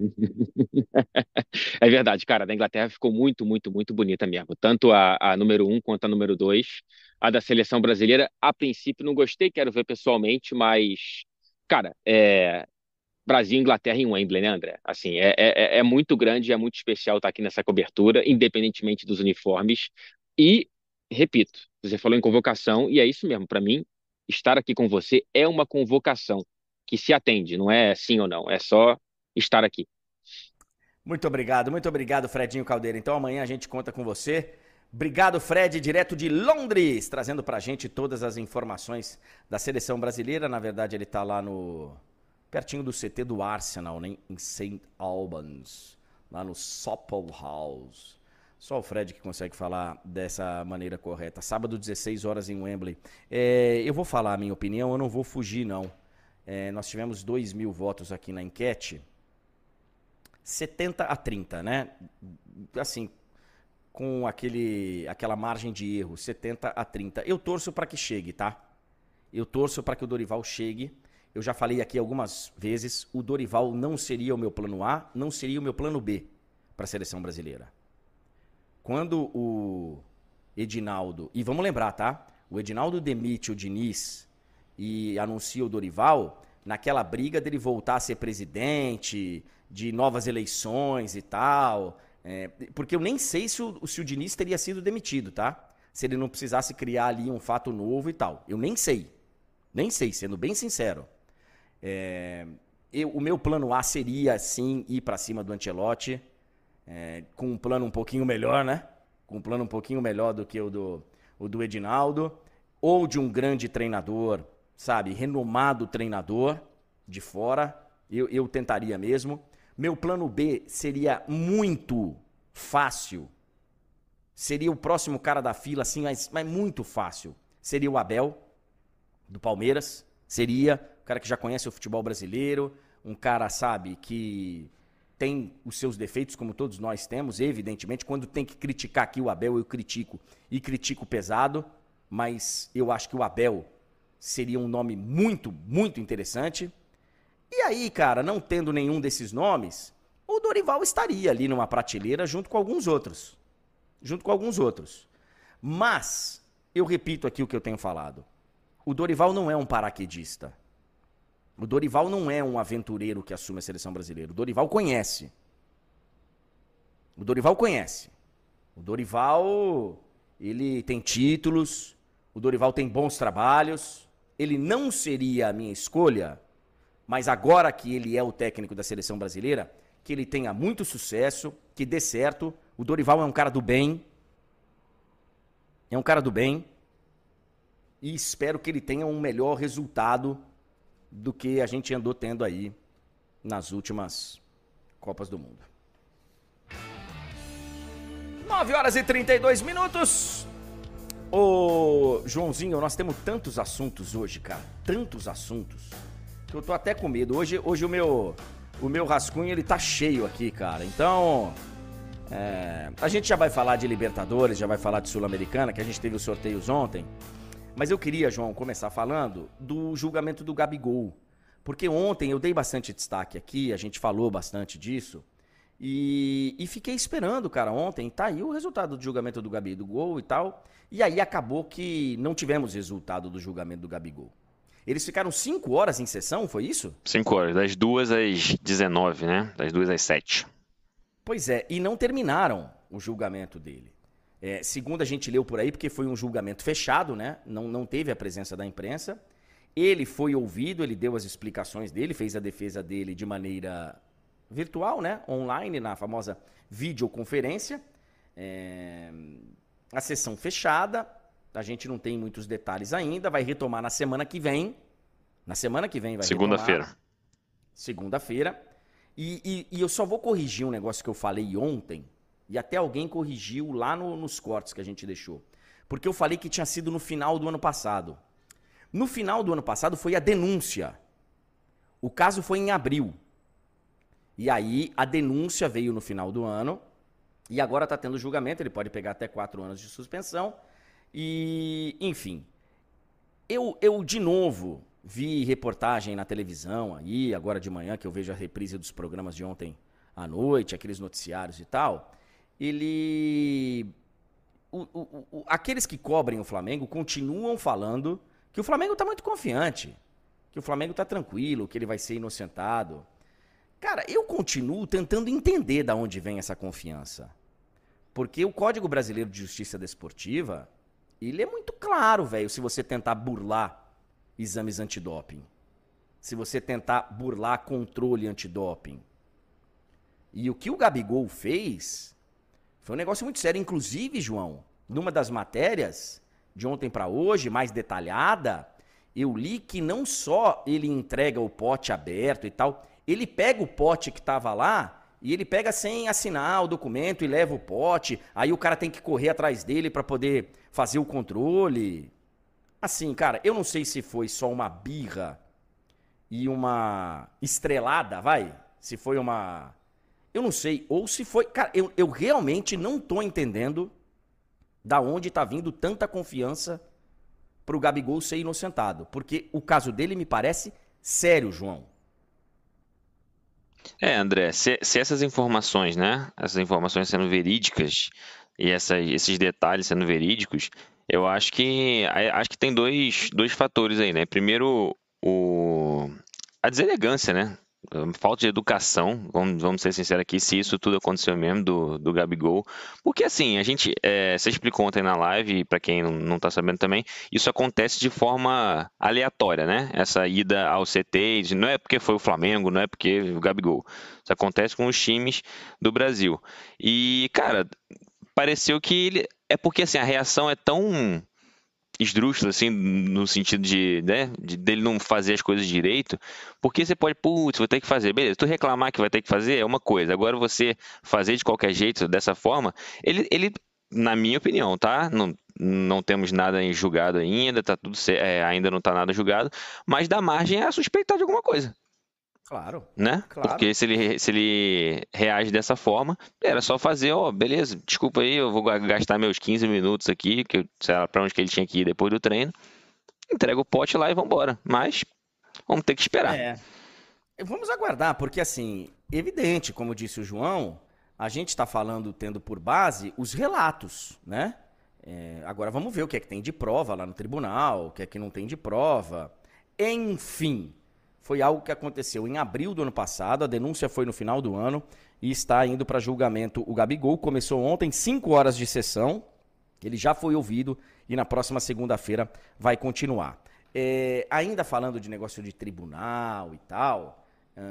É verdade, cara, a da Inglaterra ficou muito, muito, muito bonita mesmo. Tanto a, a número um quanto a número dois. A da Seleção Brasileira, a princípio não gostei, quero ver pessoalmente, mas, cara, é... Brasil e Inglaterra em Wembley, né, André? Assim, é, é, é muito grande, é muito especial estar aqui nessa cobertura, independentemente dos uniformes. E, repito, você falou em convocação, e é isso mesmo. Para mim, estar aqui com você é uma convocação que se atende, não é sim ou não, é só estar aqui. Muito obrigado, muito obrigado, Fredinho Caldeira. Então, amanhã a gente conta com você. Obrigado, Fred, direto de Londres, trazendo pra gente todas as informações da Seleção Brasileira. Na verdade, ele tá lá no... pertinho do C T do Arsenal, né? Em Saint Albans, lá no Soppel House. Só o Fred que consegue falar dessa maneira correta. Sábado, dezesseis horas em Wembley. É, eu vou falar a minha opinião, eu não vou fugir, não. É, nós tivemos dois mil votos aqui na enquete. setenta a trinta, né? Assim, com aquele, aquela margem de erro, setenta a trinta. Eu torço para que chegue, tá? Eu torço para que o Dorival chegue. Eu já falei aqui algumas vezes, o Dorival não seria o meu plano A, não seria o meu plano B para a Seleção Brasileira. Quando o Edinaldo, e vamos lembrar, tá? O Edinaldo demite o Diniz e anuncia o Dorival, naquela briga dele voltar a ser presidente, de novas eleições e tal, é, porque eu nem sei se o, se o Diniz teria sido demitido, tá? Se ele não precisasse criar ali um fato novo e tal. Eu nem sei. Nem sei, sendo bem sincero. É, eu, o meu plano A seria, sim, ir para cima do Ancelotti. é, com um plano um pouquinho melhor, né? Com um plano um pouquinho melhor do que o do, o do Edinaldo, ou de um grande treinador, sabe, renomado treinador de fora, eu, eu tentaria mesmo. Meu plano B seria muito fácil, seria o próximo cara da fila, assim, mas, mas muito fácil. Seria o Abel, do Palmeiras, seria o cara que já conhece o futebol brasileiro, um cara, sabe, que tem os seus defeitos, como todos nós temos, evidentemente. Quando tem que criticar aqui o Abel, eu critico, e critico pesado, mas eu acho que o Abel seria um nome muito, muito interessante. E aí, cara, não tendo nenhum desses nomes, o Dorival estaria ali numa prateleira junto com alguns outros. Junto com alguns outros. Mas, eu repito aqui o que eu tenho falado. O Dorival não é um paraquedista. O Dorival não é um aventureiro que assume a seleção brasileira. O Dorival conhece. O Dorival conhece. O Dorival, ele tem títulos. O Dorival tem bons trabalhos. Ele não seria a minha escolha, mas agora que ele é o técnico da seleção brasileira, que ele tenha muito sucesso, que dê certo. O Dorival é um cara do bem. É um cara do bem. E espero que ele tenha um melhor resultado do que a gente andou tendo aí nas últimas Copas do Mundo. nove horas e trinta e dois minutos. Ô, Joãozinho, nós temos tantos assuntos hoje, cara. Tantos assuntos. Que eu tô até com medo. Hoje, hoje o meu, o meu rascunho, ele tá cheio aqui, cara. Então, é, a gente já vai falar de Libertadores, já vai falar de Sul-Americana, que a gente teve os sorteios ontem. Mas eu queria, João, começar falando do julgamento do Gabigol. Porque ontem eu dei bastante destaque aqui, a gente falou bastante disso. E, e fiquei esperando, cara, ontem. Tá aí o resultado do julgamento do Gabigol e tal. E aí acabou que não tivemos resultado do julgamento do Gabigol. Eles ficaram cinco horas em sessão, foi isso? Cinco horas, das duas às dezenove, né? Das duas às sete. Pois é, e não terminaram o julgamento dele. É, segundo a gente leu por aí, porque foi um julgamento fechado, né? Não, não teve a presença da imprensa. Ele foi ouvido, ele deu as explicações dele, fez a defesa dele de maneira virtual, né? Online, na famosa videoconferência. É... A sessão fechada, a gente não tem muitos detalhes ainda, vai retomar na semana que vem. Na semana que vem vai Segunda-feira. retomar. Segunda-feira. E, e, e eu só vou corrigir um negócio que eu falei ontem, e até alguém corrigiu lá no, nos cortes que a gente deixou. Porque eu falei que tinha sido no final do ano passado. No final do ano passado foi a denúncia. O caso foi em abril. E aí a denúncia veio no final do ano. E agora está tendo julgamento. Ele pode pegar até quatro anos de suspensão. E, enfim. Eu, eu de novo, vi reportagem na televisão aí, agora de manhã, que eu vejo a reprise dos programas de ontem à noite, aqueles noticiários e tal. Ele... O, o, o, aqueles que cobrem o Flamengo continuam falando que o Flamengo está muito confiante, que o Flamengo está tranquilo, que ele vai ser inocentado. Cara, eu continuo tentando entender de onde vem essa confiança. Porque o Código Brasileiro de Justiça Desportiva, ele é muito claro, velho, se você tentar burlar exames antidoping. Se você tentar burlar controle antidoping. E o que o Gabigol fez... Foi um negócio muito sério. Inclusive, João, numa das matérias, de ontem para hoje, mais detalhada, eu li que não só ele entrega o pote aberto e tal, ele pega o pote que estava lá e ele pega sem assinar o documento e leva o pote, aí o cara tem que correr atrás dele para poder fazer o controle. Assim, cara, eu não sei se foi só uma birra e uma estrelada, vai? Se foi uma... Eu não sei, ou se foi... Cara, eu, eu realmente não tô entendendo da onde tá vindo tanta confiança pro Gabigol ser inocentado. Porque o caso dele me parece sério, João. É, André, se, se essas informações, né? Essas informações sendo verídicas e essa, esses detalhes sendo verídicos, eu acho que, acho que tem dois, dois fatores aí, né? Primeiro, o, a deselegância, né? falta de educação, vamos, vamos ser sinceros aqui, se isso tudo aconteceu mesmo do, do Gabigol. Porque assim, a gente, é, você explicou ontem na live, e para quem não, não tá sabendo também, isso acontece de forma aleatória, né? Essa ida ao C T, não é porque foi o Flamengo, não é porque o Gabigol. Isso acontece com os times do Brasil. E, cara, pareceu que ele, é porque assim, a reação é tão esdrúxulo, assim, no sentido de, né, de dele não fazer as coisas direito, porque você pode, putz, vou ter que fazer, beleza, tu reclamar que vai ter que fazer é uma coisa, agora você fazer de qualquer jeito, dessa forma, ele, ele na minha opinião, tá, não, não temos nada em julgado ainda, tá tudo, é, ainda não tá nada julgado, mas dá margem a suspeitar de alguma coisa. Claro. Né? Claro. Porque se ele, se ele reage dessa forma, era só fazer, ó, beleza, desculpa aí, eu vou gastar meus quinze minutos aqui, que eu sei lá pra onde que ele tinha que ir depois do treino, entrega o pote lá e vambora. Mas vamos ter que esperar. É. Vamos aguardar, porque assim, evidente, como disse o João, a gente está falando, tendo por base, os relatos, né? É, agora vamos ver o que é que tem de prova lá no tribunal, o que é que não tem de prova. Enfim, foi algo que aconteceu em abril do ano passado, a denúncia foi no final do ano e está indo para julgamento. O Gabigol começou ontem, cinco horas de sessão, ele já foi ouvido e na próxima segunda-feira vai continuar. É, ainda falando de negócio de tribunal e tal,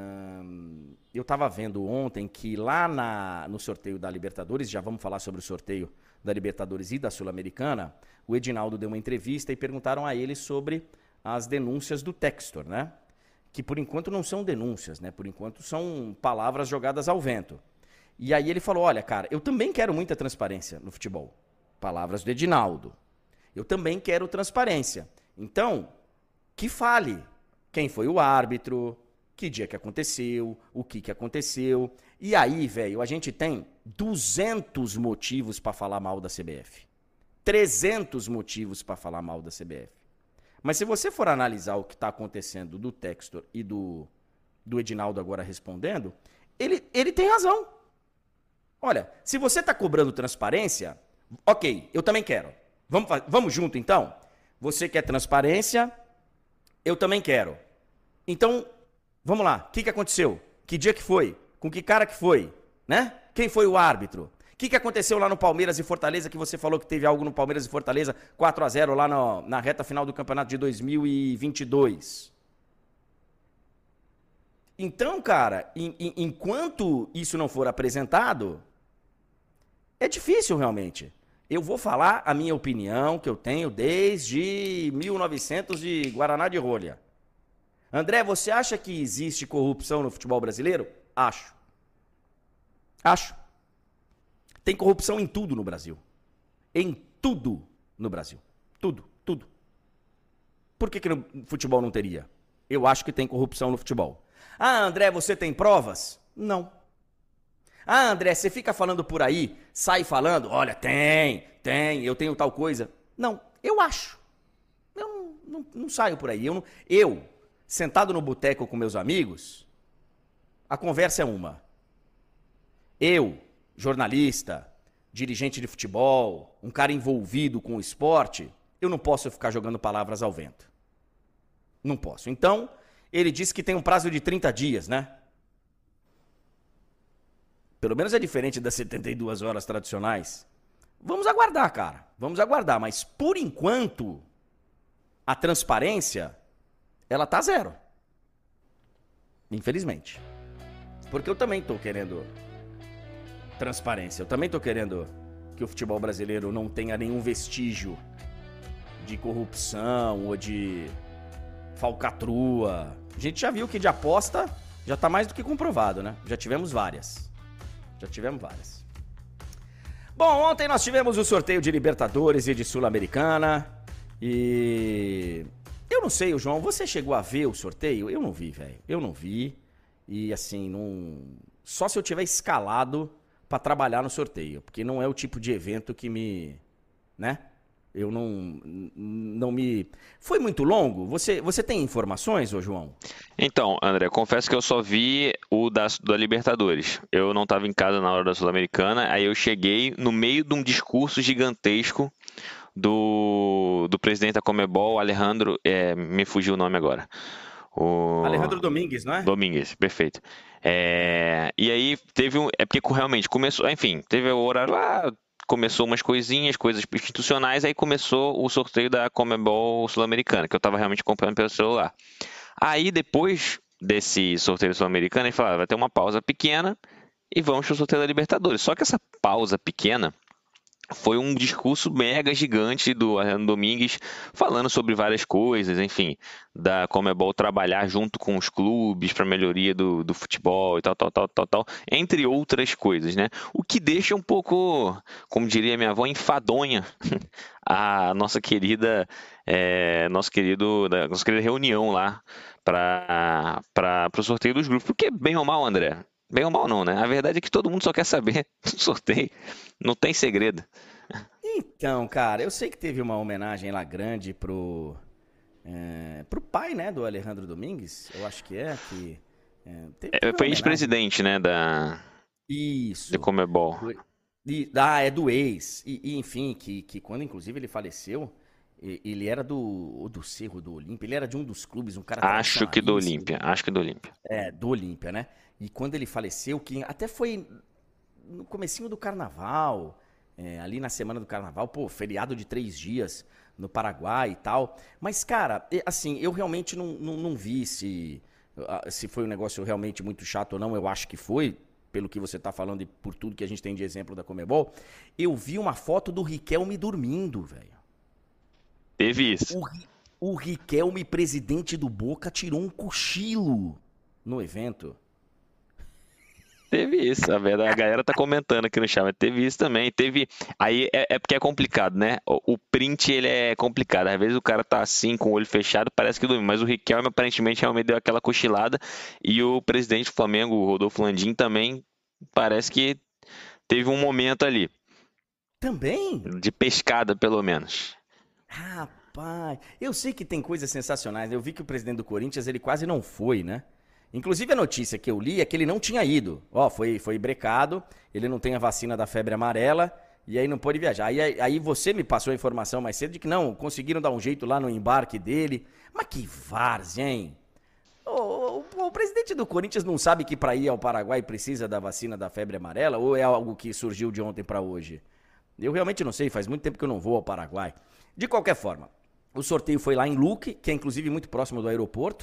hum, eu estava vendo ontem que lá na, no sorteio da Libertadores, já vamos falar sobre o sorteio da Libertadores e da Sul-Americana, o Edinaldo deu uma entrevista e perguntaram a ele sobre as denúncias do Textor, né? Que por enquanto não são denúncias, né? Por enquanto são palavras jogadas ao vento. E aí ele falou, olha, cara, eu também quero muita transparência no futebol. Palavras do Edinaldo. Eu também quero transparência. Então, que fale quem foi o árbitro, que dia que aconteceu, o que que aconteceu. E aí, velho, a gente tem duzentos motivos para falar mal da C B F. trezentos motivos para falar mal da C B F. Mas se você for analisar o que está acontecendo do Textor e do, do Edinaldo agora respondendo, ele, ele tem razão. Olha, se você está cobrando transparência, ok, eu também quero. Vamos, vamos junto então? Você quer transparência, eu também quero. Então, vamos lá, o que, que aconteceu? Que dia que foi? Com que cara que foi? Né? Quem foi o árbitro? O que, que aconteceu lá no Palmeiras e Fortaleza, que você falou que teve algo no Palmeiras e Fortaleza, quatro a zero lá no, na reta final do campeonato de dois mil e vinte e dois? Então, cara, em, em, enquanto isso não for apresentado, é difícil realmente. Eu vou falar a minha opinião, que eu tenho desde mil e novecentos de Guaraná de rolha. André, você acha que existe corrupção no futebol brasileiro? Acho. Acho. Tem corrupção em tudo no Brasil. Em tudo no Brasil. Tudo, tudo. Por que que no futebol não teria? Eu acho que tem corrupção no futebol. Ah, André, você tem provas? Não. Ah, André, você fica falando por aí, sai falando, olha, tem, tem, eu tenho tal coisa. Não, eu acho. Eu não, não, não saio por aí. Eu, não, eu, sentado no boteco com meus amigos, a conversa é uma. Eu... jornalista, dirigente de futebol, um cara envolvido com o esporte, eu não posso ficar jogando palavras ao vento. Não posso. Então, ele disse que tem um prazo de trinta dias, né? Pelo menos é diferente das setenta e duas horas tradicionais. Vamos aguardar, cara. Vamos aguardar. Mas, por enquanto, a transparência, ela tá zero. Infelizmente. Porque eu também tô querendo... transparência. Eu também tô querendo que o futebol brasileiro não tenha nenhum vestígio de corrupção ou de falcatrua. A gente já viu que de aposta já tá mais do que comprovado, né? Já tivemos várias. Já tivemos várias. Bom, ontem nós tivemos o sorteio de Libertadores e de Sul-Americana. E... eu não sei, o João, você chegou a ver o sorteio? Eu não vi, velho. Eu não vi. E assim, não... só se eu tiver escalado para trabalhar no sorteio, porque não é o tipo de evento que me, né? Eu não, não me... Foi muito longo? Você, você tem informações, ô João? Então, André, confesso que eu só vi o da, da Libertadores. Eu não estava em casa na hora da Sul-Americana, aí eu cheguei no meio de um discurso gigantesco do, do presidente da Conmebol, Alejandro, é, me fugiu o nome agora. O... Alejandro Domingues, não é? Domingues, perfeito. É, e aí teve um. É porque realmente começou. Enfim, teve o horário lá, começou umas coisinhas, coisas institucionais, aí começou o sorteio da Conmebol Sul-Americana, que eu tava realmente acompanhando pelo celular. Aí depois desse sorteio sul-americano, eles falaram, vai ter uma pausa pequena e vamos pro sorteio da Libertadores. Só que essa pausa pequena foi um discurso mega gigante do Alejandro Domingues falando sobre várias coisas, enfim, da Conmebol trabalhar junto com os clubes para melhoria do, do futebol e tal, tal, tal, tal, tal, entre outras coisas, né? O que deixa um pouco, como diria minha avó, enfadonha a nossa querida, é, nosso querido, da, nossa querida reunião lá para o sorteio dos grupos. Porque, bem ou mal, André, bem ou mal não, né? A verdade é que todo mundo só quer saber do sorteio. Não tem segredo. Então, cara, eu sei que teve uma homenagem lá grande pro, é, pro pai, né, do Alejandro Domingues. Eu acho que é, que é, teve, É, teve uma foi homenagem. ex-presidente, né, da Isso. de Conmebol. Do- e- ah, é do ex. E, e, enfim, que, que quando inclusive ele faleceu, e- ele era do, ou do Cerro do Olímpia, ele era de um dos clubes, um cara Acho que do tradicionalíssimo. Olímpia, acho que do Olímpia. É, do Olímpia, né? E quando ele faleceu, que até foi no comecinho do carnaval, é, ali na semana do carnaval, pô, feriado de três dias no Paraguai e tal. Mas, cara, e- assim, eu realmente não, não, não vi se, ah, se foi um negócio realmente muito chato ou não. Eu acho que foi, pelo que você tá falando e por tudo que a gente tem de exemplo da Conmebol. Eu vi uma foto do Riquelme dormindo, velho. Teve isso. O, Ri- o Riquelme, presidente do Boca, tirou um cochilo no evento. Teve isso, a verdade, a galera tá comentando aqui no chat, mas teve isso também, teve, aí é, é porque é complicado, né, o, o print ele é complicado, às vezes o cara tá assim, com o olho fechado, parece que dormiu, mas o Riquelme aparentemente realmente deu aquela cochilada, e o presidente do Flamengo, o Rodolfo Landim, também parece que teve um momento ali, Também? de pescada pelo menos. Rapaz, eu sei que tem coisas sensacionais. Eu vi que o presidente do Corinthians, ele quase não foi, né? Inclusive a notícia que eu li é que ele não tinha ido. Ó, foi, foi brecado, ele não tem a vacina da febre amarela e aí não pôde viajar. Aí, aí você me passou a informação mais cedo de que não, conseguiram dar um jeito lá no embarque dele. Mas que várzea, hein? O, o- o presidente do Corinthians não sabe que para ir ao Paraguai precisa da vacina da febre amarela ou é algo que surgiu de ontem para hoje? Eu realmente não sei, faz muito tempo que eu não vou ao Paraguai. De qualquer forma, o sorteio foi lá em Luque, que é inclusive muito próximo do aeroporto,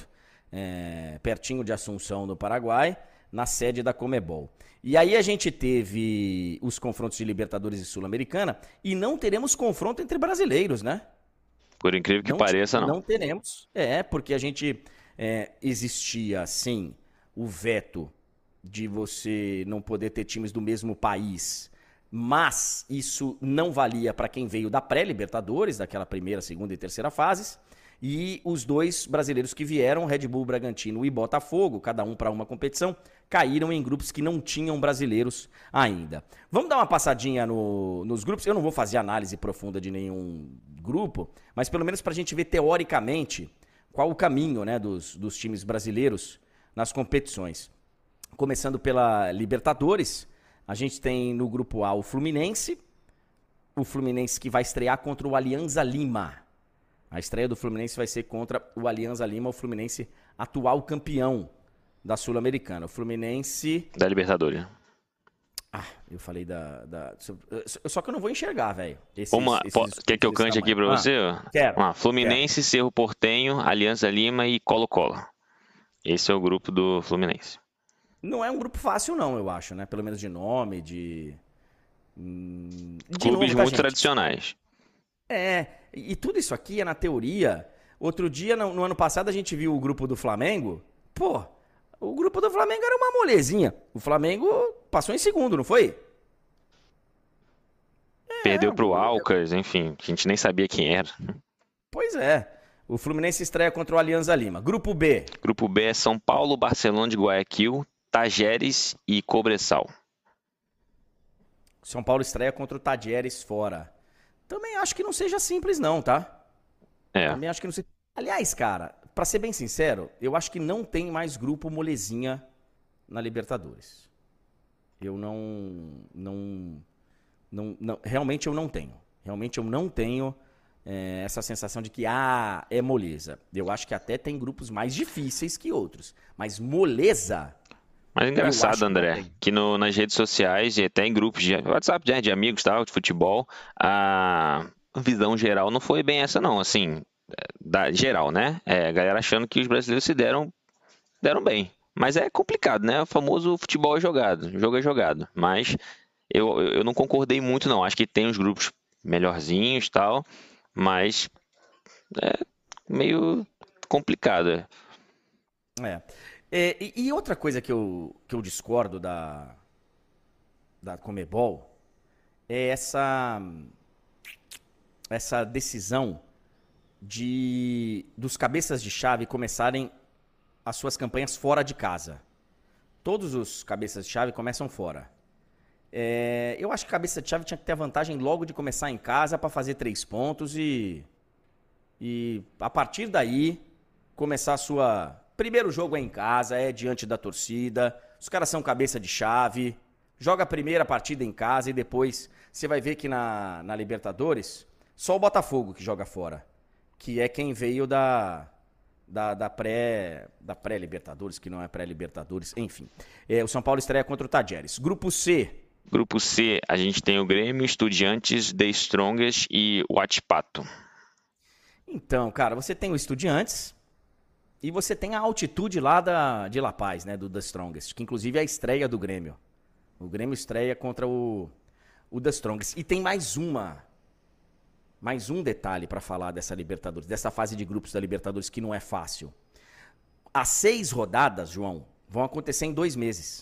é, pertinho de Assunção, no Paraguai, na sede da Comebol. E aí a gente teve os confrontos de Libertadores e Sul-Americana e não teremos confronto entre brasileiros, né? Por incrível que Não, pareça, não. não teremos. É, porque a gente é, existia, sim, o veto de você não poder ter times do mesmo país, mas isso não valia para quem veio da pré-Libertadores, daquela primeira, segunda e terceira fases, e os dois brasileiros que vieram, Red Bull Bragantino e Botafogo, cada um para uma competição, caíram em grupos que não tinham brasileiros ainda. Vamos dar uma passadinha no- nos grupos. Eu não vou fazer análise profunda de nenhum grupo, mas pelo menos para a gente ver teoricamente qual o caminho, né, dos, dos times brasileiros nas competições. Começando pela Libertadores, a gente tem no grupo A o Fluminense, o Fluminense que vai estrear contra o Alianza Lima. A estreia do Fluminense vai ser contra o Alianza Lima, o Fluminense atual campeão da Sul-Americana. O Fluminense... Da Libertadores. Ah, eu falei da... da... Só que eu não vou enxergar, velho. Esses- Uma, esses po- discursos quer que eu desse cante aqui tamanho. pra Ah, você? ó? quero, Vamos lá, Fluminense, Cerro Portenho, Alianza Lima e Colo-Colo. Esse é o grupo do Fluminense. Não é um grupo fácil não, eu acho, né? Pelo menos de nome, de... Hum, De Clubes novo, tá, muito gente? tradicionais. É, e tudo isso aqui é na teoria. Outro dia, no, no ano passado, a gente viu o grupo do Flamengo. Pô, o grupo do Flamengo era uma molezinha. O Flamengo passou em segundo, não foi? Perdeu o- pro Alcas, enfim, a gente nem sabia quem era. Pois é. O Fluminense estreia contra o Alianza Lima. Grupo B. Grupo B é São Paulo, Barcelona de Guayaquil, Tajeres e Cobressal. São Paulo estreia contra o Tadieres fora. Também acho que não seja simples, não, tá? É, Também acho que não seja. Aliás, cara, pra ser bem sincero, eu acho que não tem mais grupo molezinha na Libertadores. Eu não. Não. Não, não, realmente eu não tenho. Realmente eu não tenho é, essa sensação de que, ah, é moleza. Eu acho que até tem grupos mais difíceis que outros. Mas moleza... Mas é engraçado, que André, que no, nas redes sociais e até em grupos de WhatsApp, né, de amigos, tal, de futebol, a visão geral não foi bem essa, não. Assim, da, geral, né? É, a galera achando que os brasileiros se deram, deram bem. Mas é complicado, né? O famoso futebol é jogado, o jogo é jogado. Mas eu, eu não concordei muito, não. Acho que tem os grupos melhorzinhos e tal, mas é meio complicado. É. é e, e outra coisa que eu, que eu discordo da, da Conmebol é essa, essa decisão de dos cabeças de chave começarem as suas campanhas fora de casa. Todos os cabeças de chave começam fora. É, eu acho que cabeça de chave tinha que ter a vantagem logo de começar em casa para fazer três pontos e, e a partir daí começar a sua... Primeiro jogo é em casa, é diante da torcida, os caras são cabeça de chave, joga a primeira partida em casa e depois você vai ver que na, na Libertadores só o Botafogo que joga fora, que é quem veio da... Da, da pré da pré-Libertadores, que não é pré-Libertadores, enfim. É, o São Paulo estreia contra o Tajeres. Grupo C. Grupo C, a gente tem o Grêmio, Estudiantes, The Strongest e o Huachipato. Então, cara, você tem o Estudiantes e você tem a altitude lá da, de La Paz, né, do The Strongest, que inclusive é a estreia do Grêmio. O Grêmio estreia contra o, o The Strongest. E tem mais uma... Mais um detalhe para falar dessa Libertadores, dessa fase de grupos da Libertadores que não é fácil. As seis rodadas, João, vão acontecer em dois meses.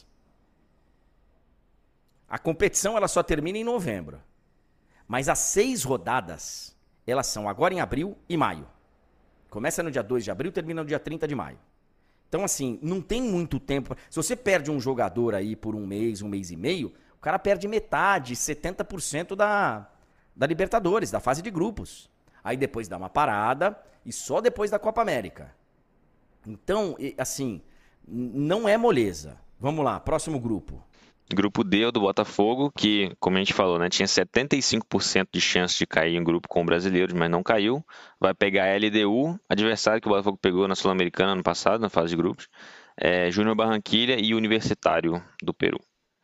A competição ela só termina em novembro. Mas as seis rodadas, elas são agora em abril e maio. Começa no dia dois de abril, termina no dia trinta de maio. Então, assim, não tem muito tempo. Se você perde um jogador aí por um mês, um mês e meio, o cara perde metade, setenta por cento da... da Libertadores, da fase de grupos. Aí depois dá uma parada e só depois da Copa América. Então, assim, não é moleza. Vamos lá, próximo grupo. Grupo D é o do Botafogo, que, como a gente falou, né, tinha setenta e cinco por cento de chance de cair em grupo com brasileiros, mas não caiu. Vai pegar a L D U, adversário que o Botafogo pegou na Sul-Americana ano passado, na fase de grupos. É, Júnior Barranquilla e Universitário do Peru.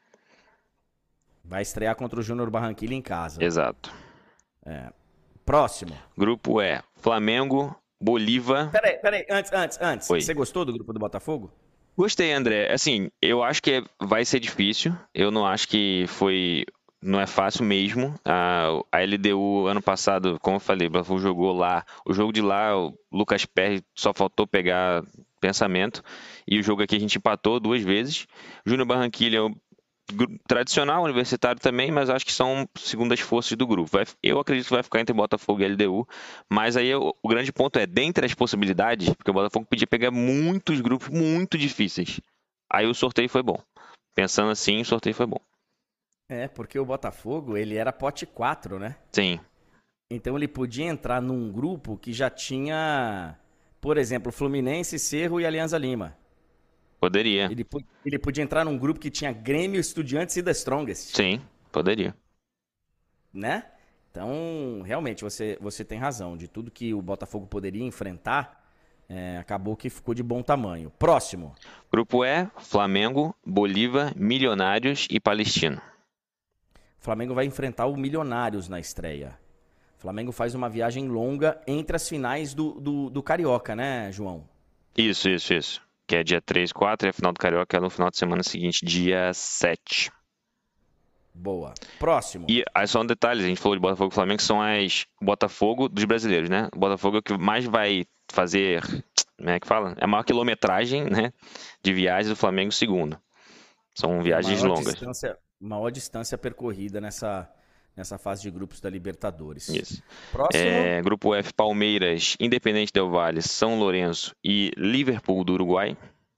Vai estrear contra o Júnior Barranquilla em casa. Exato. É. Próximo. Grupo E, Flamengo, Bolívar... Peraí, peraí, antes, antes, antes. Oi. Você gostou do grupo do Botafogo? Gostei, André. Assim, eu acho que vai ser difícil. Eu não acho que foi... Não é fácil mesmo. A, a L D U, ano passado, como eu falei, o Botafogo jogou lá. O jogo de lá, o Lucas Perry só faltou pegar pensamento. E o jogo aqui a gente empatou duas vezes. Júnior Barranquilla é o tradicional, universitário também, mas acho que são segundas forças do grupo. Vai, eu acredito que vai ficar entre Botafogo e L D U, mas aí o, o grande ponto é, dentre as possibilidades, porque o Botafogo podia pegar muitos grupos muito difíceis. Aí o sorteio foi bom. Pensando assim, o sorteio foi bom. É, porque o Botafogo, ele era pote quatro, né? Sim. Então ele podia entrar num grupo que já tinha, por exemplo, Fluminense, Cerro e Alianza Lima. Poderia. Ele, ele podia entrar num grupo que tinha Grêmio, Estudiantes e The Strongest. Sim, poderia. Né? Então, realmente, você, você tem razão. De tudo que o Botafogo poderia enfrentar, é, acabou que ficou de bom tamanho. Próximo. Grupo E, Flamengo, Bolívar, Milionários e Palestino. O Flamengo vai enfrentar o Milionários na estreia. O Flamengo faz uma viagem longa entre as finais do, do, do Carioca, né, João? Isso, isso, isso. Que é dia três, quatro, e a final do Carioca é no final de semana seguinte, dia sete. Boa. Próximo. E aí só um detalhe, a gente falou de Botafogo e Flamengo, que são as Botafogo dos brasileiros, né? O Botafogo é o que mais vai fazer, como é que fala? É a maior quilometragem, né, de viagens, do Flamengo segundo. São viagens maior longas. Distância, maior distância percorrida nessa, nessa fase de grupos da Libertadores. Isso. Próximo. É, grupo F, Palmeiras, Independente Del Valle, São Lourenço e Liverpool do Uruguai.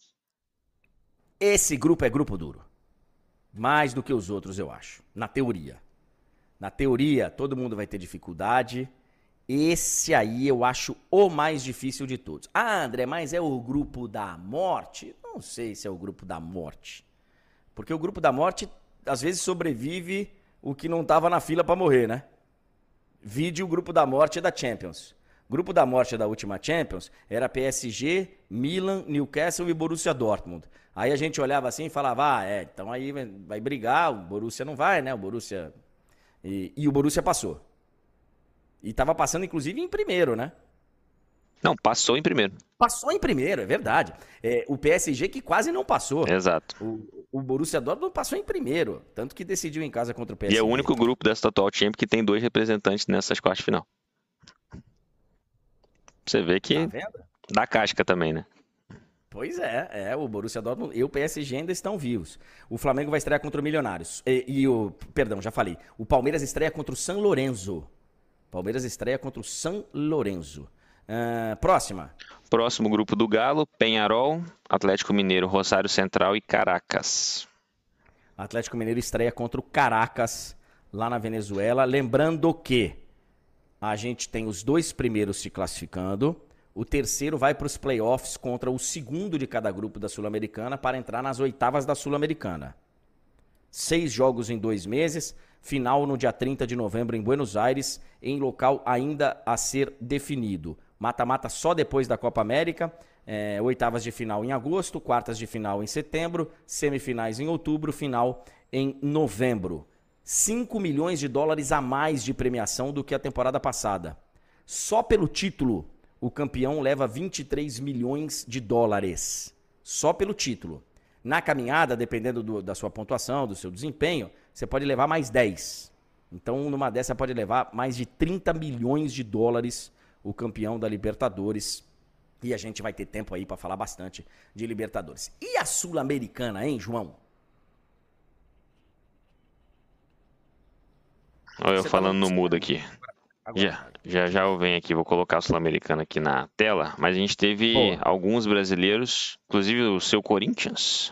Esse grupo é grupo duro. Mais do que os outros, eu acho. Na teoria. Na teoria, todo mundo vai ter dificuldade. Esse aí eu acho o mais difícil de todos. Ah, André, mas é o grupo da morte? Não sei se é o grupo da morte. Porque o grupo da morte, às vezes, sobrevive o que não estava na fila para morrer, né? Vide o grupo da morte da Champions. Grupo da morte da última Champions era P S G, Milan, Newcastle e Borussia Dortmund. Aí a gente olhava assim e falava, ah, é, então aí vai brigar, o Borussia não vai, né? O Borussia... E, e o Borussia passou. E tava passando, inclusive, em primeiro, né? Não, passou em primeiro. Passou em primeiro, é verdade. É, o P S G que quase não passou. Exato. O, o Borussia Dortmund passou em primeiro, tanto que decidiu em casa contra o P S G. E é o único grupo dessa atual Champions que tem dois representantes nessas quartas de final. Você vê que Tá vendo? dá casca também, né? Pois é, é, o Borussia Dortmund e o P S G ainda estão vivos. O Flamengo vai estrear contra o Milionários. E, e o, perdão, já falei. O Palmeiras estreia contra o San Lorenzo. Palmeiras estreia contra o San Lorenzo. Uh, próxima. Próximo grupo do Galo, Peñarol, Atlético Mineiro, Rosário Central e Caracas. Atlético Mineiro estreia contra o Caracas, lá na Venezuela. Lembrando que a gente tem os dois primeiros se classificando. O terceiro vai para os playoffs contra o segundo de cada grupo da Sul-Americana para entrar nas oitavas da Sul-Americana. Seis jogos em dois meses. Final no dia trinta de novembro em Buenos Aires, em local ainda a ser definido. Mata-mata só depois da Copa América, é, oitavas de final em agosto, quartas de final em setembro, semifinais em outubro, final em novembro. cinco milhões de dólares a mais de premiação do que a temporada passada. Só pelo título, o campeão leva vinte e três milhões de dólares. Só pelo título. Na caminhada, dependendo do, da sua pontuação, do seu desempenho, você pode levar mais dez. Então, numa dessa, você pode levar mais de trinta milhões de dólares o campeão da Libertadores. E a gente vai ter tempo aí para falar bastante de Libertadores. E a Sul-Americana, hein, João? Olha eu Você falando tá no mudo aqui. Agora, Já, já, já eu venho aqui, vou colocar a Sul-Americana aqui na tela, mas a gente teve Boa. alguns brasileiros, inclusive o seu Corinthians,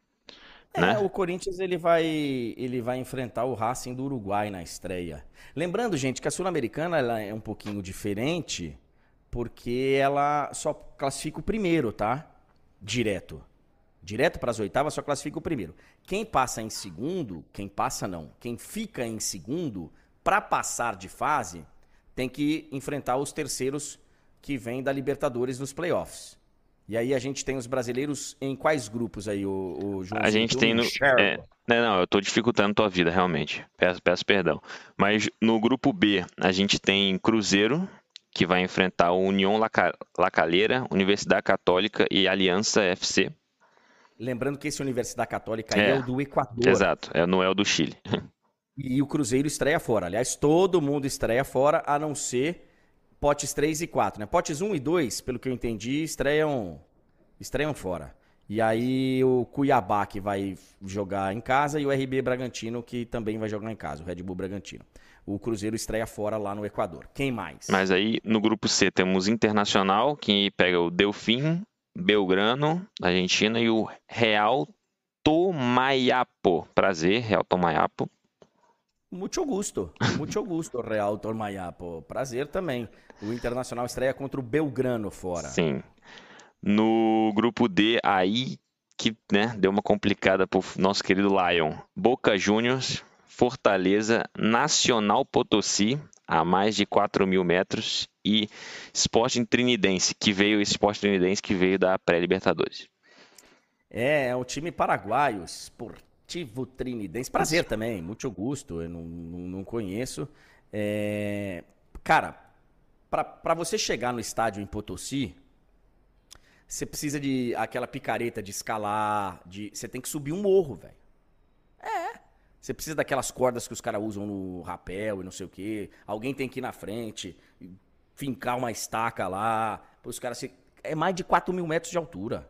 É, né? o Corinthians ele vai, ele vai enfrentar o Racing do Uruguai na estreia. Lembrando, gente, que a Sul-Americana ela é um pouquinho diferente, porque ela só classifica o primeiro, tá? Direto. Direto para as oitavas só classifica o primeiro. Quem passa em segundo, quem passa não, quem fica em segundo, para passar de fase, tem que enfrentar os terceiros que vêm da Libertadores nos playoffs. E aí a gente tem os brasileiros em quais grupos aí, o, o João? A gente tem no... É, não, não, eu tô dificultando tua vida, realmente. Peço, peço perdão. Mas no grupo B, a gente tem Cruzeiro, que vai enfrentar o União La, La Calera, Universidade Católica e Aliança F C. Lembrando que esse Universidade Católica aí É, é o do Equador. Exato, é no El do Chile. E o Cruzeiro estreia fora. Aliás, todo mundo estreia fora, a não ser potes três e quatro, né? Potes um e dois, pelo que eu entendi, estreiam, estreiam fora. E aí o Cuiabá, que vai jogar em casa, e o R B Bragantino, que também vai jogar em casa, o Red Bull Bragantino. O Cruzeiro estreia fora lá no Equador. Quem mais? Mas aí no grupo C temos Internacional, que pega o Delfim, Belgrano, da Argentina, e o Real Tomayapo. Prazer, Real Tomayapo. Muito gusto, muito gusto, Real Tomayapo. Prazer também. O Internacional estreia contra o Belgrano fora. Sim. No grupo D, aí que, né, deu uma complicada pro nosso querido Lion. Boca Juniors, Fortaleza, Nacional Potosí, a mais de quatro mil metros, e Sporting Trinidense, que veio, esse Sporting Trinidense que veio da pré-Libertadores. É, é o time paraguaio, Sportivo Trinidense. Prazer também, muito gosto, eu não, não, não conheço. É... Cara, para você chegar no estádio em Potosí, você precisa de aquela picareta de escalar, de... você tem que subir um morro, velho. É. Você precisa daquelas cordas que os caras usam no rapel e não sei o quê. Alguém tem que ir na frente, fincar uma estaca lá. Os caras se... É mais de quatro mil metros de altura.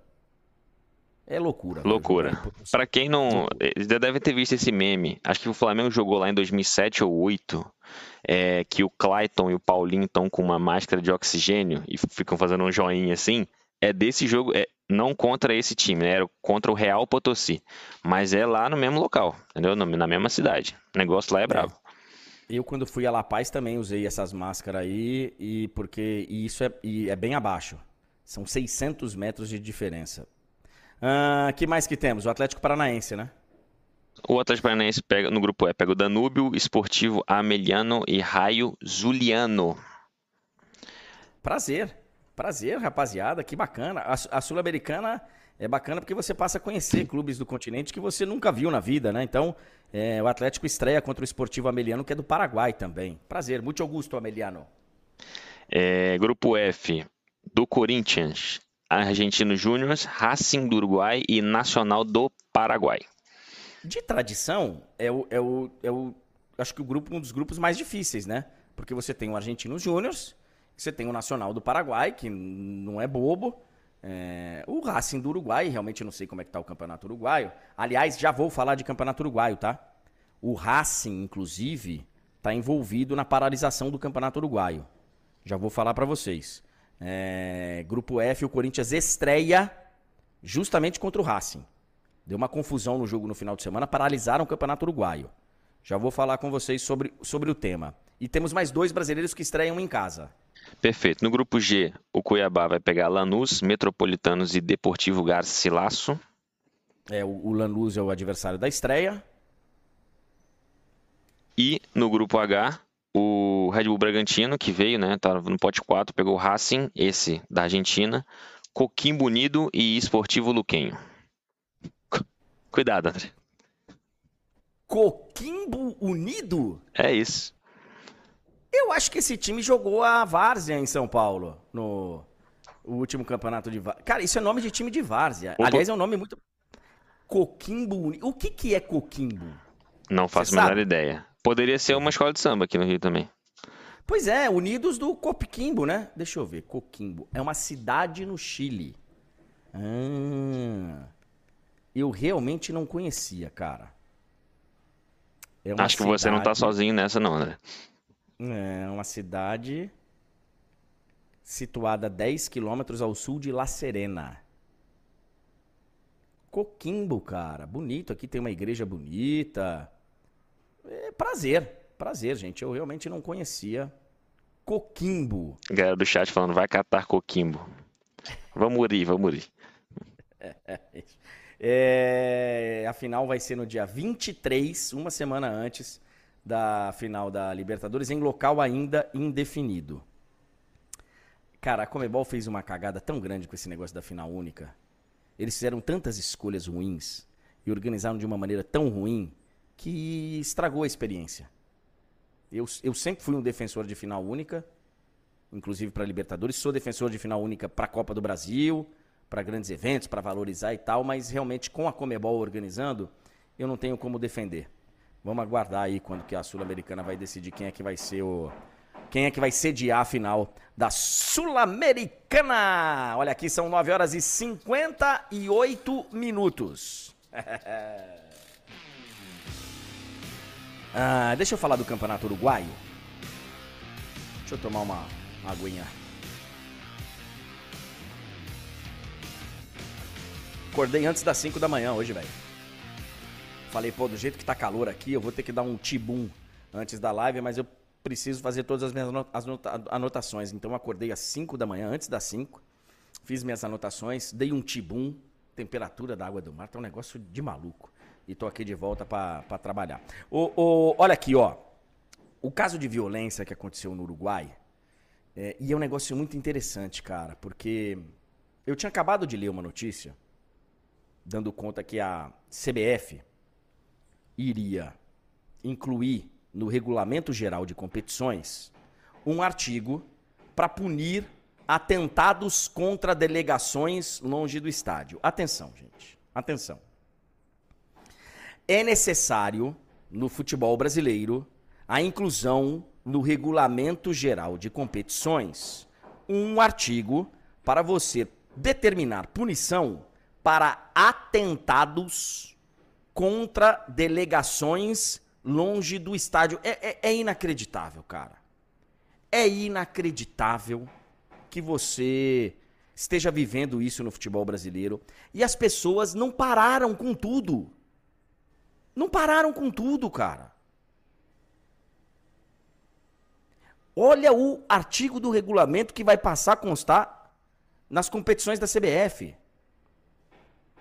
É loucura. Loucura. Para quem não... Já deve ter visto esse meme. Acho que o Flamengo jogou lá em dois mil e sete ou dois mil e oito. É, que o Clayton e o Paulinho estão com uma máscara de oxigênio e ficam fazendo um joinha assim. É desse jogo, é, não contra esse time, né? Era contra o Real Potosí. Mas é lá no mesmo local, entendeu? Na mesma cidade. O negócio lá é brabo. É. Eu, quando fui a La Paz, também usei essas máscaras aí, e porque e isso é, e é bem abaixo. São seiscentos metros de diferença. O ah, que mais que temos? O Atlético Paranaense, né? O Atlético Paranaense pega, no grupo E, pega o Danúbio, Esportivo Ameliano e Raio Zuliano. Prazer, prazer, rapaziada, que bacana. A, a Sul-Americana é bacana porque você passa a conhecer clubes do continente que você nunca viu na vida, né? Então, é, o Atlético estreia contra o Esportivo Ameliano, que é do Paraguai também. Prazer, muito Augusto Ameliano. É, grupo F, do Corinthians, Argentino Júnior, Racing do Uruguai e Nacional do Paraguai. De tradição, é o, é o, é o acho que o grupo, um dos grupos mais difíceis, né? Porque você tem o Argentino Júnior, você tem o Nacional do Paraguai, que não é bobo, é, o Racing do Uruguai, realmente não sei como é que tá o Campeonato Uruguaio. Aliás, já vou falar de Campeonato Uruguaio, tá? O Racing, inclusive, tá envolvido na paralisação do Campeonato Uruguaio. Já vou falar pra vocês. É, grupo F, o Corinthians estreia justamente contra o Racing. Deu uma confusão no jogo no final de semana, paralisaram o Campeonato Uruguaio. Já vou falar com vocês sobre, sobre o tema. E temos mais dois brasileiros que estreiam em casa. Perfeito. No grupo G, o Cuiabá vai pegar Lanús, Metropolitanos e Deportivo Garcilasso. É, o, o Lanús é o adversário da estreia. E no grupo H, o Red Bull Bragantino, que veio, né? Tá no pote quatro, pegou o Racing, esse da Argentina, Coquimbo Unido e Esportivo Luquenho. Cuidado, André. Coquimbo Unido? É isso. Eu acho que esse time jogou a várzea em São Paulo, no o último campeonato de várzea. Cara, isso é nome de time de várzea. Opa. Aliás, é um nome muito... Coquimbo Unido. O que que é Coquimbo? Não faço Você a menor sabe? ideia. Poderia ser uma escola de samba aqui no Rio também. Pois é, Unidos do Coquimbo, né? Deixa eu ver, Coquimbo. É uma cidade no Chile. Ah, eu realmente não conhecia, cara. É uma Acho que você não tá cidade- sozinho nessa não, André. É uma cidade situada a dez quilômetros ao sul de La Serena. Coquimbo, cara. Bonito. Aqui tem uma igreja bonita. É prazer. Prazer, gente. Eu realmente não conhecia Coquimbo. Galera do chat falando, vai catar coquimbo. Vamos ir, vamos ir. É, a final vai ser no dia vinte e três, uma semana antes da final da Libertadores, em local ainda indefinido. Cara, a Conmebol fez uma cagada tão grande com esse negócio da final única. Eles fizeram tantas escolhas ruins e organizaram de uma maneira tão ruim que estragou a experiência. Eu, eu sempre fui um defensor de final única, inclusive para Libertadores. Sou defensor de final única para a Copa do Brasil, para grandes eventos, para valorizar e tal, mas realmente com a Conmebol organizando, eu não tenho como defender. Vamos aguardar aí quando que a Sul-Americana vai decidir quem é que vai ser o... Quem é que vai sediar a final da Sul-Americana? Olha aqui, são nove horas e cinquenta e oito minutos. Ah, deixa eu falar do Campeonato Uruguaio. Deixa eu tomar uma, uma aguinha. Acordei antes das cinco da manhã hoje, velho. Falei, pô, do jeito que tá calor aqui, eu vou ter que dar um tibum antes da live, mas eu preciso fazer todas as minhas anotações. Então eu acordei às cinco da manhã, antes das cinco. Fiz minhas anotações, dei um tibum. Temperatura da água do mar tá um negócio de maluco. E tô aqui de volta pra, pra trabalhar. O, o, olha aqui, ó. O caso de violência que aconteceu no Uruguai, é, e é um negócio muito interessante, cara, porque eu tinha acabado de ler uma notícia dando conta que a C B F iria incluir no Regulamento Geral de Competições um artigo para punir atentados contra delegações longe do estádio. Atenção, gente. Atenção. É necessário, no futebol brasileiro, a inclusão no Regulamento Geral de Competições um artigo para você determinar punição para atentados contra delegações longe do estádio. É, é, é inacreditável, cara. É inacreditável que você esteja vivendo isso no futebol brasileiro e as pessoas não pararam com tudo. Não pararam com tudo, cara. Olha o artigo do regulamento que vai passar a constar nas competições da C B F.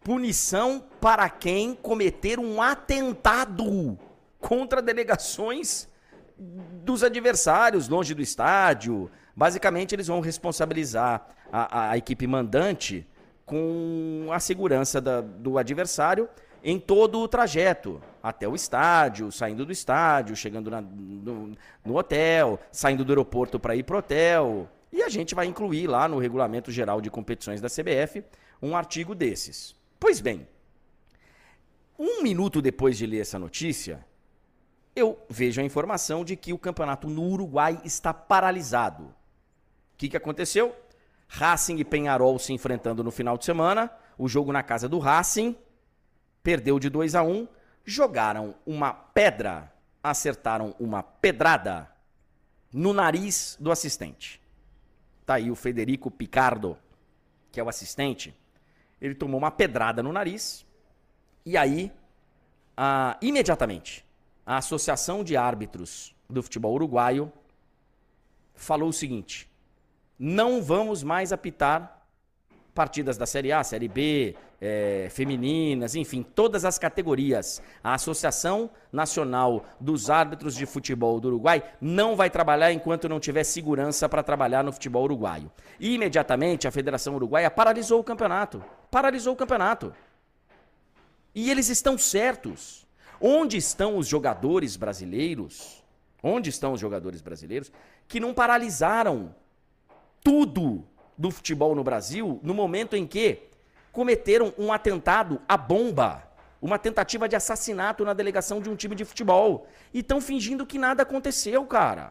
Punição para quem cometer um atentado contra delegações dos adversários, longe do estádio. Basicamente, eles vão responsabilizar a, a equipe mandante com a segurança da, do adversário em todo o trajeto, até o estádio, saindo do estádio, chegando na, no, no hotel, saindo do aeroporto para ir para o hotel. E a gente vai incluir lá no Regulamento Geral de Competições da C B F um artigo desses. Pois bem, um minuto depois de ler essa notícia, eu vejo a informação de que o campeonato no Uruguai está paralisado. O que, que aconteceu? Racing e Peñarol se enfrentando no final de semana, o jogo na casa do Racing, perdeu de dois a um, jogaram uma pedra, acertaram uma pedrada no nariz do assistente. Tá aí o Federico Picardo, que é o assistente, ele tomou uma pedrada no nariz e aí, ah, imediatamente, a Associação de Árbitros do Futebol Uruguaio falou o seguinte: não vamos mais apitar partidas da Série A, Série B, é, femininas, enfim, todas as categorias. A Associação Nacional dos Árbitros de Futebol do Uruguai não vai trabalhar enquanto não tiver segurança para trabalhar no futebol uruguaio. E imediatamente a Federação Uruguaia paralisou o campeonato. Paralisou o campeonato. E eles estão certos. Onde estão os jogadores brasileiros? Onde estão os jogadores brasileiros que não paralisaram tudo do futebol no Brasil no momento em que cometeram um atentado à bomba, uma tentativa de assassinato na delegação de um time de futebol. E estão fingindo que nada aconteceu, cara.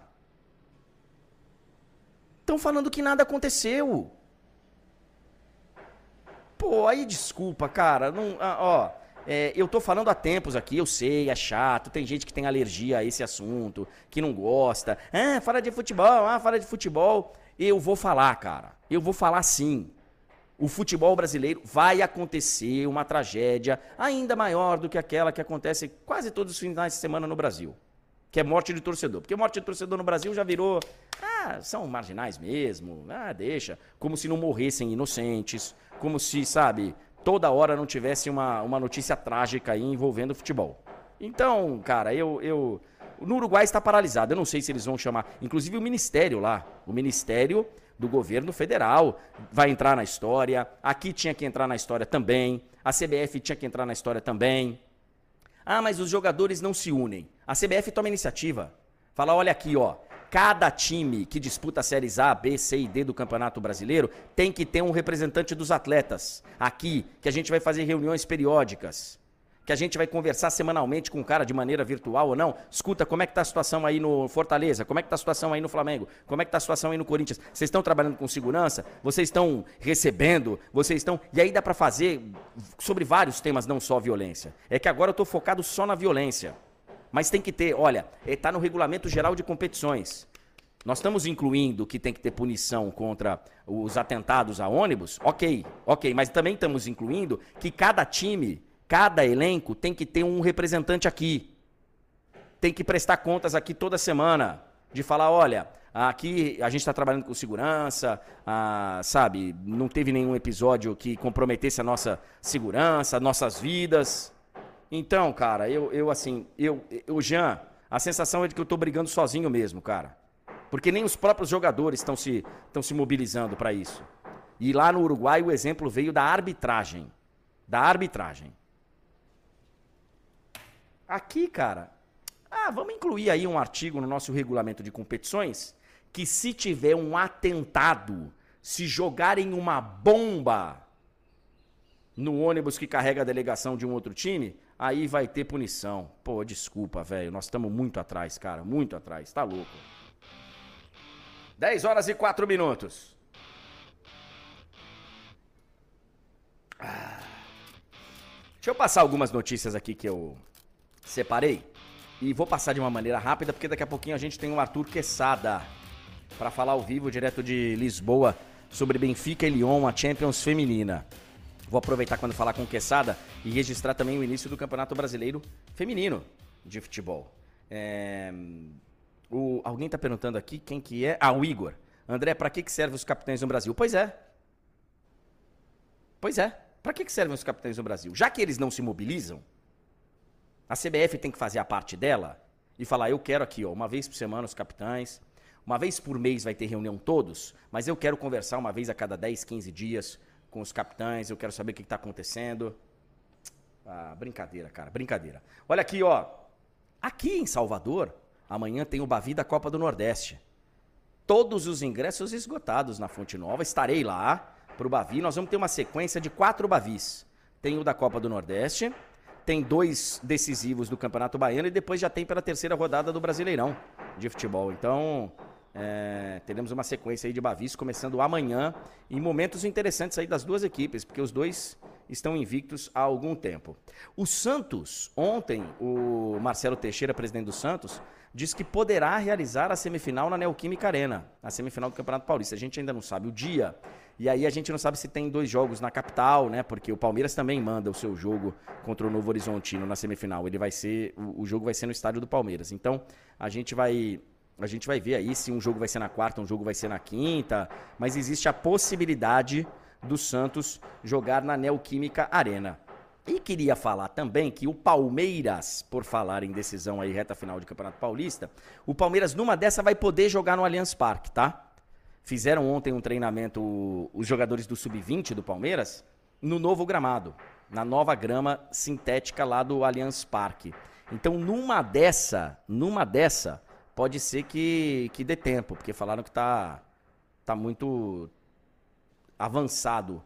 Estão falando que nada aconteceu. Pô, aí desculpa, cara. Não, ah, ó, é, eu tô falando há tempos aqui, eu sei, é chato. Tem gente que tem alergia a esse assunto, que não gosta. Ah, fala de futebol, ah, fala de futebol. Eu vou falar, cara. Eu vou falar sim. O futebol brasileiro vai acontecer uma tragédia ainda maior do que aquela que acontece quase todos os finais de semana no Brasil. Que é morte de torcedor. Porque morte de torcedor no Brasil já virou... Ah, são marginais mesmo. Ah, deixa. Como se não morressem inocentes. Como se, sabe, toda hora não tivesse uma, uma notícia trágica aí envolvendo o futebol. Então, cara, eu... eu no Uruguai está paralisado. Eu não sei se eles vão chamar... Inclusive o Ministério lá. O Ministério do Governo Federal vai entrar na história. Aqui tinha que entrar na história também. A C B F tinha que entrar na história também. Ah, mas os jogadores não se unem. A C B F toma iniciativa. Fala, olha aqui, ó. Cada time que disputa as séries A, B, C e D do Campeonato Brasileiro tem que ter um representante dos atletas. Aqui, que a gente vai fazer reuniões periódicas. Que a gente vai conversar semanalmente com o cara de maneira virtual ou não. Escuta, como é que tá a situação aí no Fortaleza? Como é que tá a situação aí no Flamengo? Como é que tá a situação aí no Corinthians? Vocês estão trabalhando com segurança? Vocês estão recebendo? Vocês estão... E aí dá pra fazer sobre vários temas, não só violência. É que agora eu tô focado só na violência. Mas tem que ter, olha, tá no Regulamento Geral de Competições. Nós estamos incluindo que tem que ter punição contra os atentados a ônibus? Ok, ok. Mas também estamos incluindo que cada time... Cada elenco tem que ter um representante aqui. Tem que prestar contas aqui toda semana. De falar, olha, aqui a gente está trabalhando com segurança, ah, sabe? Não teve nenhum episódio que comprometesse a nossa segurança, nossas vidas. Então, cara, eu, eu assim, eu, eu, Jean, a sensação é de que eu estou brigando sozinho mesmo, cara. Porque nem os próprios jogadores estão se, estão se mobilizando para isso. E lá no Uruguai o exemplo veio da arbitragem. Da arbitragem. Aqui, cara, ah, vamos incluir aí um artigo no nosso regulamento de competições que se tiver um atentado, se jogarem uma bomba no ônibus que carrega a delegação de um outro time, aí vai ter punição. Pô, desculpa, velho, nós estamos muito atrás, cara, muito atrás, tá louco. dez horas e quatro minutos. Ah. Deixa eu passar algumas notícias aqui que eu... separei e vou passar de uma maneira rápida porque daqui a pouquinho a gente tem o Arthur Quesada para falar ao vivo direto de Lisboa sobre Benfica e Lyon, a Champions feminina. Vou aproveitar quando falar com o Quesada e registrar também o início do Campeonato Brasileiro Feminino de Futebol. É... O... Alguém tá perguntando aqui quem que é? Ah, o Igor. André, para que que serve os capitães no Brasil? Pois é. Pois é. Para que, que servem os capitães no Brasil? Já que eles não se mobilizam, a C B F tem que fazer a parte dela e falar, eu quero aqui, ó, uma vez por semana os capitães, uma vez por mês vai ter reunião todos, mas eu quero conversar uma vez a cada dez, quinze dias com os capitães, eu quero saber o que está acontecendo. Ah, brincadeira, cara, brincadeira. Olha aqui, ó. Aqui em Salvador, amanhã tem o Bavi da Copa do Nordeste. Todos os ingressos esgotados na Fonte Nova. Estarei lá pro Bavi. Nós vamos ter uma sequência de quatro Bavis. Tem o da Copa do Nordeste, tem dois decisivos do Campeonato Baiano e depois já tem pela terceira rodada do Brasileirão de futebol. Então, é, teremos uma sequência aí de Bavis começando amanhã em momentos interessantes aí das duas equipes, porque os dois estão invictos há algum tempo. O Santos, ontem, o Marcelo Teixeira, presidente do Santos, disse que poderá realizar a semifinal na Neoquímica Arena, a semifinal do Campeonato Paulista. A gente ainda não sabe o dia, e aí a gente não sabe se tem dois jogos na capital, né? Porque o Palmeiras também manda o seu jogo contra o Novo Horizontino na semifinal. Ele vai ser, o, o jogo vai ser no estádio do Palmeiras. Então, a gente vai, a gente vai ver aí se um jogo vai ser na quarta, um jogo vai ser na quinta, mas existe a possibilidade do Santos jogar na Neoquímica Arena. E queria falar também que o Palmeiras, por falar em decisão aí, reta final de Campeonato Paulista, o Palmeiras numa dessa vai poder jogar no Allianz Parque, tá? Fizeram ontem um treinamento, os jogadores do sub vinte do Palmeiras, no novo gramado, na nova grama sintética lá do Allianz Parque. Então, numa dessa, numa dessa, pode ser que, que dê tempo, porque falaram que tá, tá muito avançado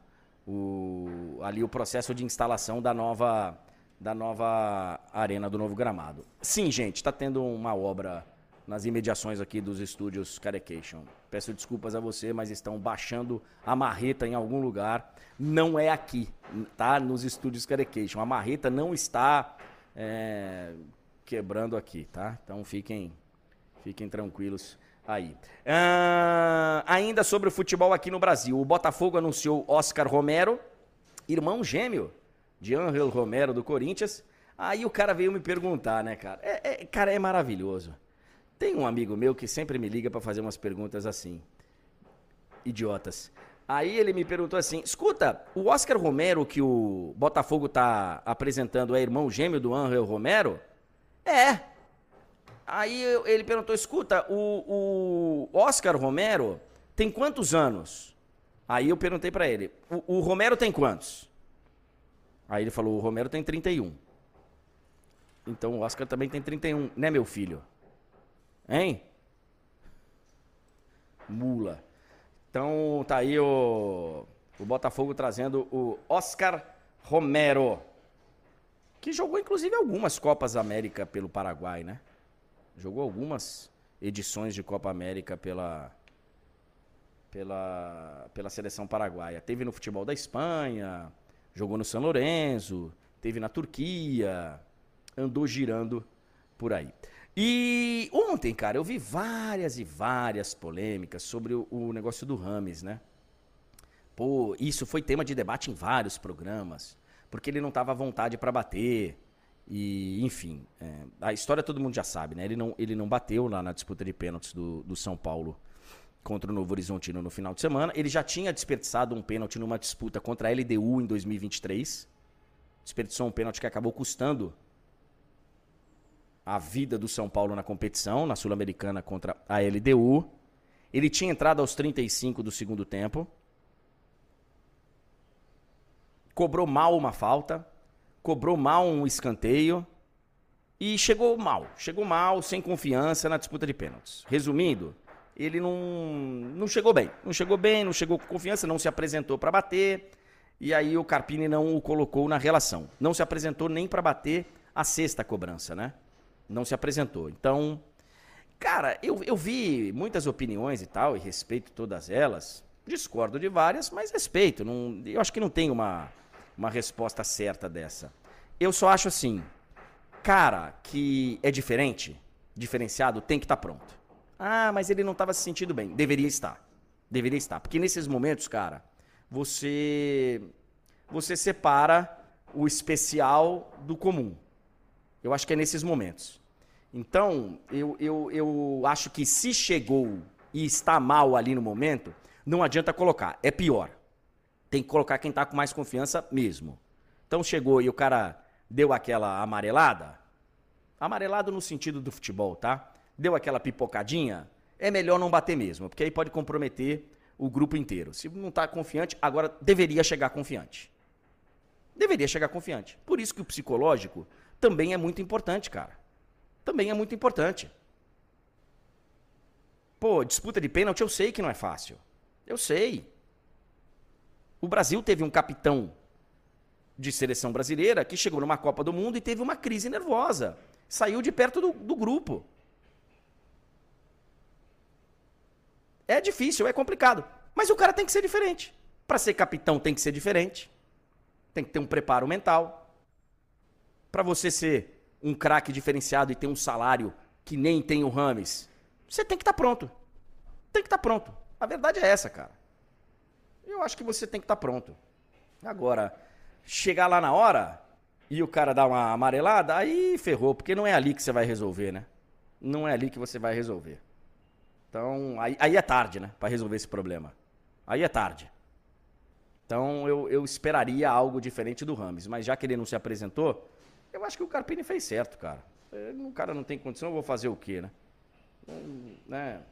o, ali o processo de instalação da nova, da nova arena, do novo gramado. Sim, gente, está tendo uma obra nas imediações aqui dos estúdios Carecation. Peço desculpas a você, mas estão baixando a marreta em algum lugar. Não é aqui, tá? Nos estúdios Carecation. A marreta não está é, quebrando aqui, tá? Então fiquem, fiquem tranquilos aí. Ah, ainda sobre o futebol aqui no Brasil. O Botafogo anunciou Oscar Romero, irmão gêmeo de Ángel Romero do Corinthians. Aí o cara veio me perguntar, né, cara? É, é, cara, é maravilhoso. Tem um amigo meu que sempre me liga pra fazer umas perguntas assim, idiotas. Aí ele me perguntou assim, escuta, o Oscar Romero que o Botafogo tá apresentando é irmão gêmeo do Ángel Romero? É. Aí ele perguntou, escuta, o, o Oscar Romero tem quantos anos? Aí eu perguntei pra ele, o, o Romero tem quantos? Aí ele falou, o Romero tem trinta e um. Então o Oscar também tem trinta e um, né, meu filho? Hein? Mula. Então tá aí o, o Botafogo trazendo o Oscar Romero, que jogou inclusive algumas Copas América pelo Paraguai, né? Jogou algumas edições de Copa América pela, pela, pela seleção paraguaia. Teve no futebol da Espanha, jogou no São Lourenço, teve na Turquia, andou girando por aí. E ontem, cara, eu vi várias e várias polêmicas sobre o, o negócio do Rames, né? Pô, isso foi tema de debate em vários programas, porque ele não estava à vontade para bater. E, enfim, é, a história todo mundo já sabe, né? Ele não, ele não bateu lá na disputa de pênaltis do, do São Paulo contra o Novo Horizontino no final de semana. Ele já tinha desperdiçado um pênalti numa disputa contra a L D U em dois mil e vinte e três. Desperdiçou um pênalti que acabou custando a vida do São Paulo na competição, na Sul-Americana contra a L D U. Ele tinha entrado aos trinta e cinco do segundo tempo. Cobrou mal uma falta. Cobrou mal um escanteio. E chegou mal. Chegou mal, sem confiança na disputa de pênaltis. Resumindo, ele não, não chegou bem. Não chegou bem, não chegou com confiança, não se apresentou para bater. E aí o Carpini não o colocou na relação. Não se apresentou nem para bater a sexta cobrança, né? Não se apresentou. Então, cara, eu, eu vi muitas opiniões e tal, e respeito todas elas. Discordo de várias, mas respeito. Não, eu acho que não tem uma, uma resposta certa dessa. Eu só acho assim, cara que é diferente, diferenciado, tem que estar pronto. Ah, mas ele não estava se sentindo bem. Deveria estar. Deveria estar. Porque nesses momentos, cara, você, você separa o especial do comum. Eu acho que é nesses momentos. Então, eu, eu, eu acho que se chegou e está mal ali no momento, não adianta colocar, é pior. Tem que colocar quem tá com mais confiança mesmo. Então chegou e o cara deu aquela amarelada. Amarelado no sentido do futebol, tá? Deu aquela pipocadinha. É melhor não bater mesmo, porque aí pode comprometer o grupo inteiro. Se não tá confiante, agora deveria chegar confiante. Deveria chegar confiante. Por isso que o psicológico também é muito importante, cara. Também é muito importante. Pô, disputa de pênalti eu sei que não é fácil. Eu sei. O Brasil teve um capitão de seleção brasileira que chegou numa Copa do Mundo e teve uma crise nervosa. Saiu de perto do, do grupo. É difícil, é complicado. Mas o cara tem que ser diferente. Para ser capitão tem que ser diferente. Tem que ter um preparo mental. Para você ser um craque diferenciado e ter um salário que nem tem o Rames, você tem que estar pronto. Tem que estar pronto. A verdade é essa, cara. Eu acho que você tem que estar pronto. Agora, chegar lá na hora e o cara dar uma amarelada, aí ferrou, porque não é ali que você vai resolver, né? Não é ali que você vai resolver. Então, aí, aí é tarde, né? Pra resolver esse problema. Aí é tarde. Então, eu, eu esperaria algo diferente do Rames. Mas já que ele não se apresentou, eu acho que o Carpini fez certo, cara. O cara não tem condição, eu vou fazer o quê, né? né?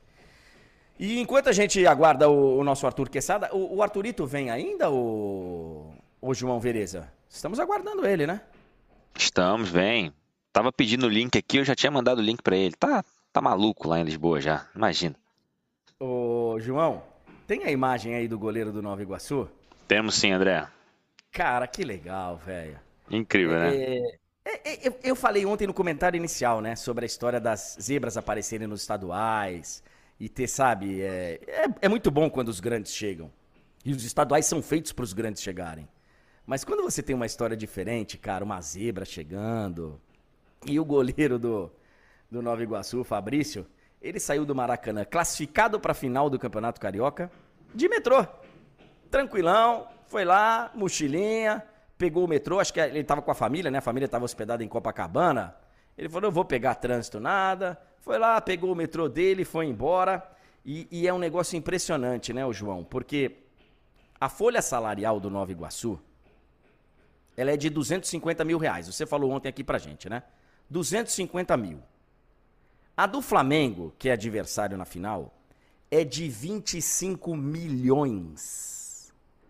E enquanto a gente aguarda o, o nosso Arthur Quesada, o, o Arthurito vem ainda, o, o João Vereza? Estamos aguardando ele, né? Estamos, vem. Tava pedindo o link aqui, eu já tinha mandado o link pra ele. Tá, tá maluco lá em Lisboa já, imagina. Ô, João, tem a imagem aí do goleiro do Nova Iguaçu? Temos sim, André. Cara, que legal, velho. Incrível, né? É, é, é, eu, eu falei ontem no comentário inicial, né, sobre a história das zebras aparecerem nos estaduais e ter, sabe, é, é, é muito bom quando os grandes chegam. E os estaduais são feitos para os grandes chegarem. Mas quando você tem uma história diferente, cara, uma zebra chegando, e o goleiro do, do Nova Iguaçu, o Fabrício, ele saiu do Maracanã classificado para a final do Campeonato Carioca de metrô. Tranquilão, foi lá, mochilinha, pegou o metrô, acho que ele estava com a família, né? A família estava hospedada em Copacabana. Ele falou, não vou pegar trânsito, nada. Foi lá, pegou o metrô dele, foi embora. E, e é um negócio impressionante, né, o João? Porque a folha salarial do Nova Iguaçu, ela é de duzentos e cinquenta mil reais. Você falou ontem aqui pra gente, né? duzentos e cinquenta mil. A do Flamengo, que é adversário na final, é de vinte e cinco milhões.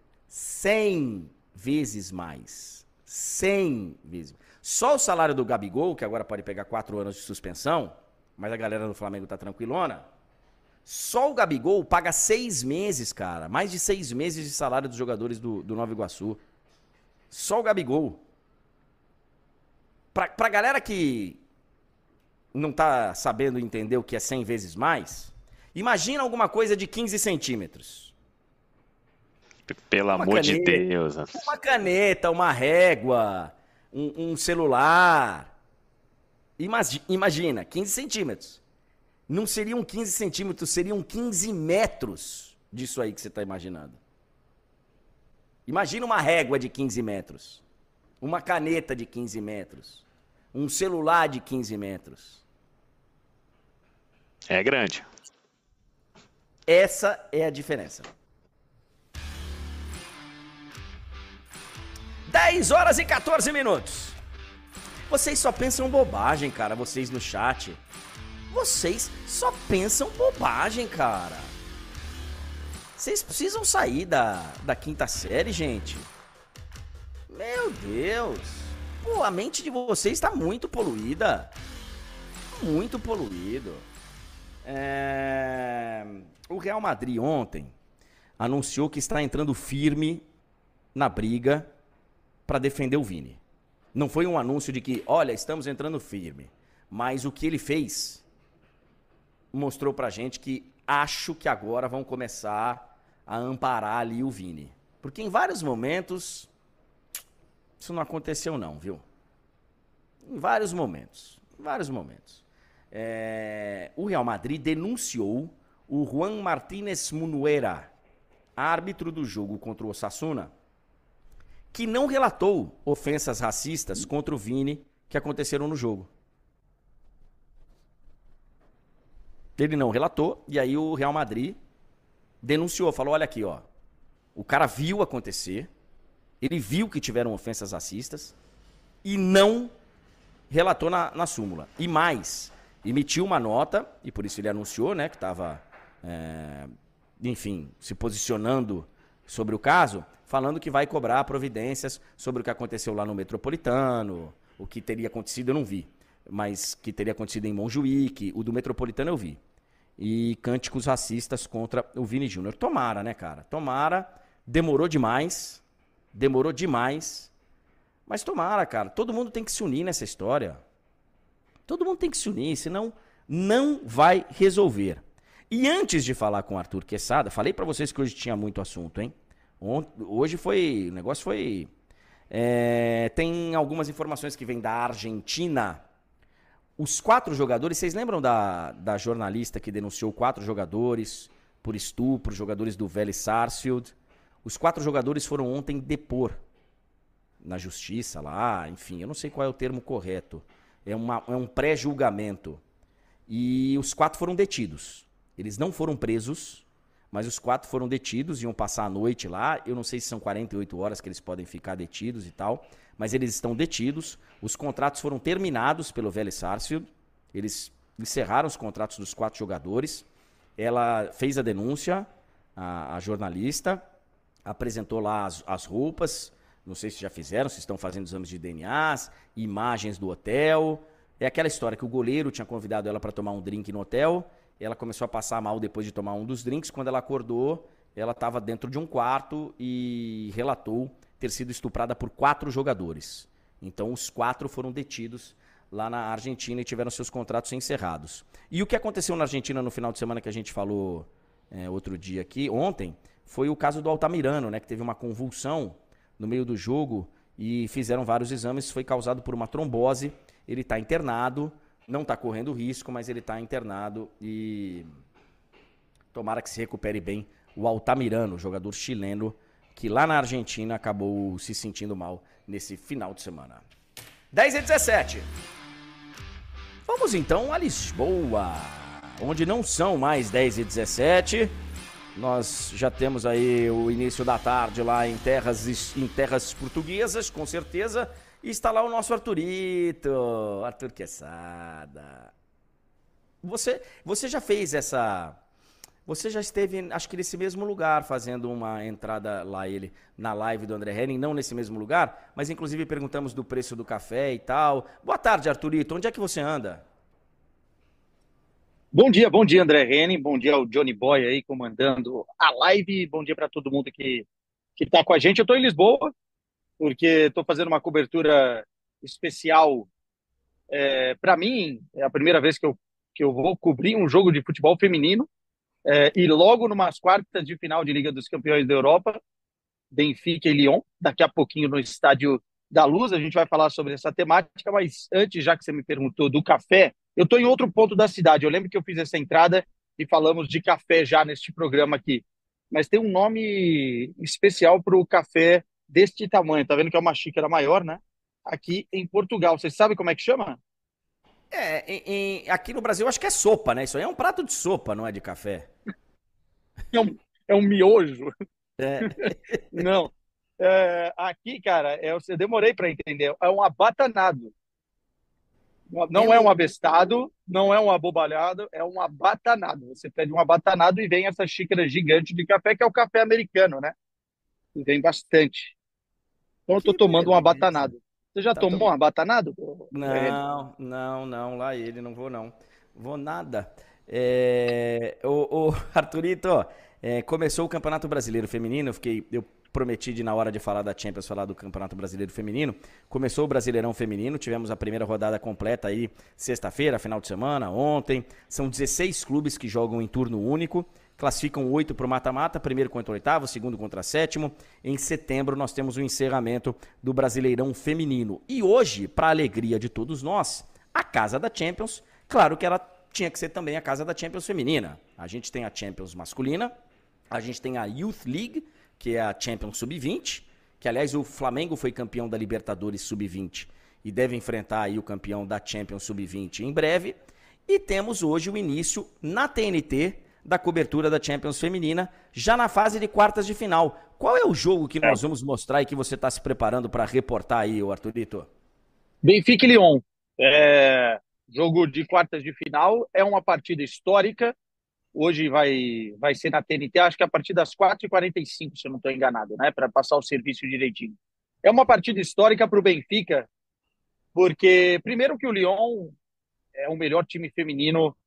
cem vezes mais. cem vezes. Só o salário do Gabigol, que agora pode pegar quatro anos de suspensão, mas a galera do Flamengo tá tranquilona. Só o Gabigol paga seis meses, cara. Mais de seis meses de salário dos jogadores do, do Nova Iguaçu. Só o Gabigol. Pra, pra galera que não tá sabendo entender o que é cem vezes mais, imagina alguma coisa de quinze centímetros. Pelo uma amor caneta, de Deus. Uma caneta, uma régua, um, um celular. Imagina, imagina, quinze centímetros. Não seriam quinze centímetros, seriam quinze metros disso aí que você está imaginando. Imagina uma régua de quinze metros. Uma caneta de quinze metros. Um celular de quinze metros. É grande. Essa é a diferença. dez horas e quatorze minutos. Vocês só pensam bobagem, cara, vocês no chat. Vocês só pensam bobagem, cara. Vocês precisam sair da, da quinta série, gente. Meu Deus. Pô, a mente de vocês está muito poluída. Muito poluído. É... O Real Madrid ontem anunciou que está entrando firme na briga para defender o Vini. Não foi um anúncio de que, olha, estamos entrando firme. Mas o que ele fez mostrou pra gente que acho que agora vão começar a amparar ali o Vini. Porque em vários momentos isso não aconteceu não, viu? Em vários momentos. Em vários momentos. É... O Real Madrid denunciou o Juan Martínez Munuera, árbitro do jogo contra o Osasuna, que não relatou ofensas racistas contra o Vini que aconteceram no jogo. Ele não relatou, e aí o Real Madrid denunciou, falou, olha aqui, ó, O cara viu acontecer, ele viu que tiveram ofensas racistas e não relatou na, na súmula. E mais, emitiu uma nota, e por isso ele anunciou, né, que estava, é, enfim, se posicionando sobre o caso, falando que vai cobrar providências sobre o que aconteceu lá no Metropolitano, o que teria acontecido eu não vi, mas que teria acontecido em Montjuic, o do Metropolitano eu vi. E cânticos racistas contra o Vini Júnior. Tomara, né, cara? Tomara. Demorou demais. Demorou demais. Mas tomara, cara. Todo mundo tem que se unir nessa história. Todo mundo tem que se unir, senão não vai resolver. E antes de falar com o Arthur Quesada, falei pra vocês que hoje tinha muito assunto, hein? Hoje foi... O negócio foi... É, tem algumas informações que vêm da Argentina. Os quatro jogadores, vocês lembram da, da jornalista que denunciou quatro jogadores por estupro, jogadores do Vélez Sarsfield? Os quatro jogadores foram ontem depor na justiça lá, enfim, eu não sei qual é o termo correto. É, uma, é um pré-julgamento. E os quatro foram detidos. Eles não foram presos, mas os quatro foram detidos, iam passar a noite lá. Eu não sei se são quarenta e oito horas que eles podem ficar detidos e tal, mas eles estão detidos. Os contratos foram terminados pelo Vélez Sarsfield. Eles encerraram os contratos dos quatro jogadores. Ela fez a denúncia, a, a jornalista, apresentou lá as, as roupas. Não sei se já fizeram, se estão fazendo exames de D N A, imagens do hotel. É aquela história que o goleiro tinha convidado ela para tomar um drink no hotel. Ela começou a passar mal depois de tomar um dos drinks. Quando ela acordou, ela estava dentro de um quarto e relatou ter sido estuprada por quatro jogadores. Então, os quatro foram detidos lá na Argentina e tiveram seus contratos encerrados. E o que aconteceu na Argentina no final de semana que a gente falou é, outro dia aqui, ontem, foi o caso do Altamirano, né, que teve uma convulsão no meio do jogo e fizeram vários exames. Foi causado por uma trombose. Ele está internado, não está correndo risco, mas ele está internado e tomara que se recupere bem o Altamirano, jogador chileno, que lá na Argentina acabou se sentindo mal nesse final de semana. dez e dezessete. Vamos então a Lisboa, onde não são mais dez e dezessete. Nós já temos aí o início da tarde lá em terras, em terras portuguesas, com certeza. E está lá o nosso Arthurito, Arthur Quesada. Você, você já fez essa... Você já esteve, acho que nesse mesmo lugar, fazendo uma entrada lá, ele, na live do André Henning, não nesse mesmo lugar, mas inclusive perguntamos do preço do café e tal. Boa tarde, Arthurito. Onde é que você anda? Bom dia, bom dia, André Henning. Bom dia ao Johnny Boy aí, comandando a live. Bom dia para todo mundo que que tá com a gente. Eu estou em Lisboa, porque estou fazendo uma cobertura especial. É, para mim, é a primeira vez que eu, que eu vou cobrir um jogo de futebol feminino. É, e logo numas quartas de final de Liga dos Campeões da Europa, Benfica e Lyon, daqui a pouquinho no Estádio da Luz, a gente vai falar sobre essa temática, mas antes, já que você me perguntou do café, eu estou em outro ponto da cidade. Eu lembro que eu fiz essa entrada e falamos de café já neste programa aqui, mas tem um nome especial para o café deste tamanho, tá vendo que é uma xícara maior, né? Aqui em Portugal. Você sabe como é que chama? É, em, em, aqui no Brasil acho que é sopa, né? Isso aí é um prato de sopa, não é de café. É um, é um miojo. É. Não. É, aqui, cara, é, eu demorei para entender. É um abatanado. Não é um abestado, não é um abobalhado, é um abatanado. Você pede um abatanado e vem essa xícara gigante de café, que é o café americano, né? E vem bastante. Então eu tô Que tomando um beleza. abatanado. Você já Tá tomou tom- um abatanado? Não, não, não, lá ele, não vou não. Vou nada. É, o, o Arthurito, ó, é, começou o Campeonato Brasileiro Feminino, eu fiquei, eu prometi de na hora de falar da Champions, falar do Campeonato Brasileiro Feminino. Começou o Brasileirão Feminino, tivemos a primeira rodada completa aí sexta-feira, final de semana, ontem. São dezesseis clubes que jogam em turno único, classificam oito para o mata-mata, primeiro contra o oitavo, segundo contra sétimo. Em setembro nós temos o encerramento do Brasileirão Feminino. E hoje, para alegria de todos nós, a casa da Champions, claro que ela tinha que ser também a casa da Champions Feminina. A gente tem a Champions masculina, a gente tem a Youth League, que é a Champions sub vinte, que aliás o Flamengo foi campeão da Libertadores sub vinte e deve enfrentar aí o campeão da Champions sub vinte em breve. E temos hoje o início na T N T da cobertura da Champions Feminina, já na fase de quartas de final. Qual é o jogo que É. nós vamos mostrar e que você está se preparando para reportar aí, ô Arthurito? Benfica e Lyon. É, jogo de quartas de final. É uma partida histórica. Hoje vai, vai ser na T N T, acho que a partir das quatro e quarenta e cinco, se eu não estou enganado, né? Para passar o serviço direitinho. É uma partida histórica para o Benfica, porque, primeiro, que o Lyon é o melhor time feminino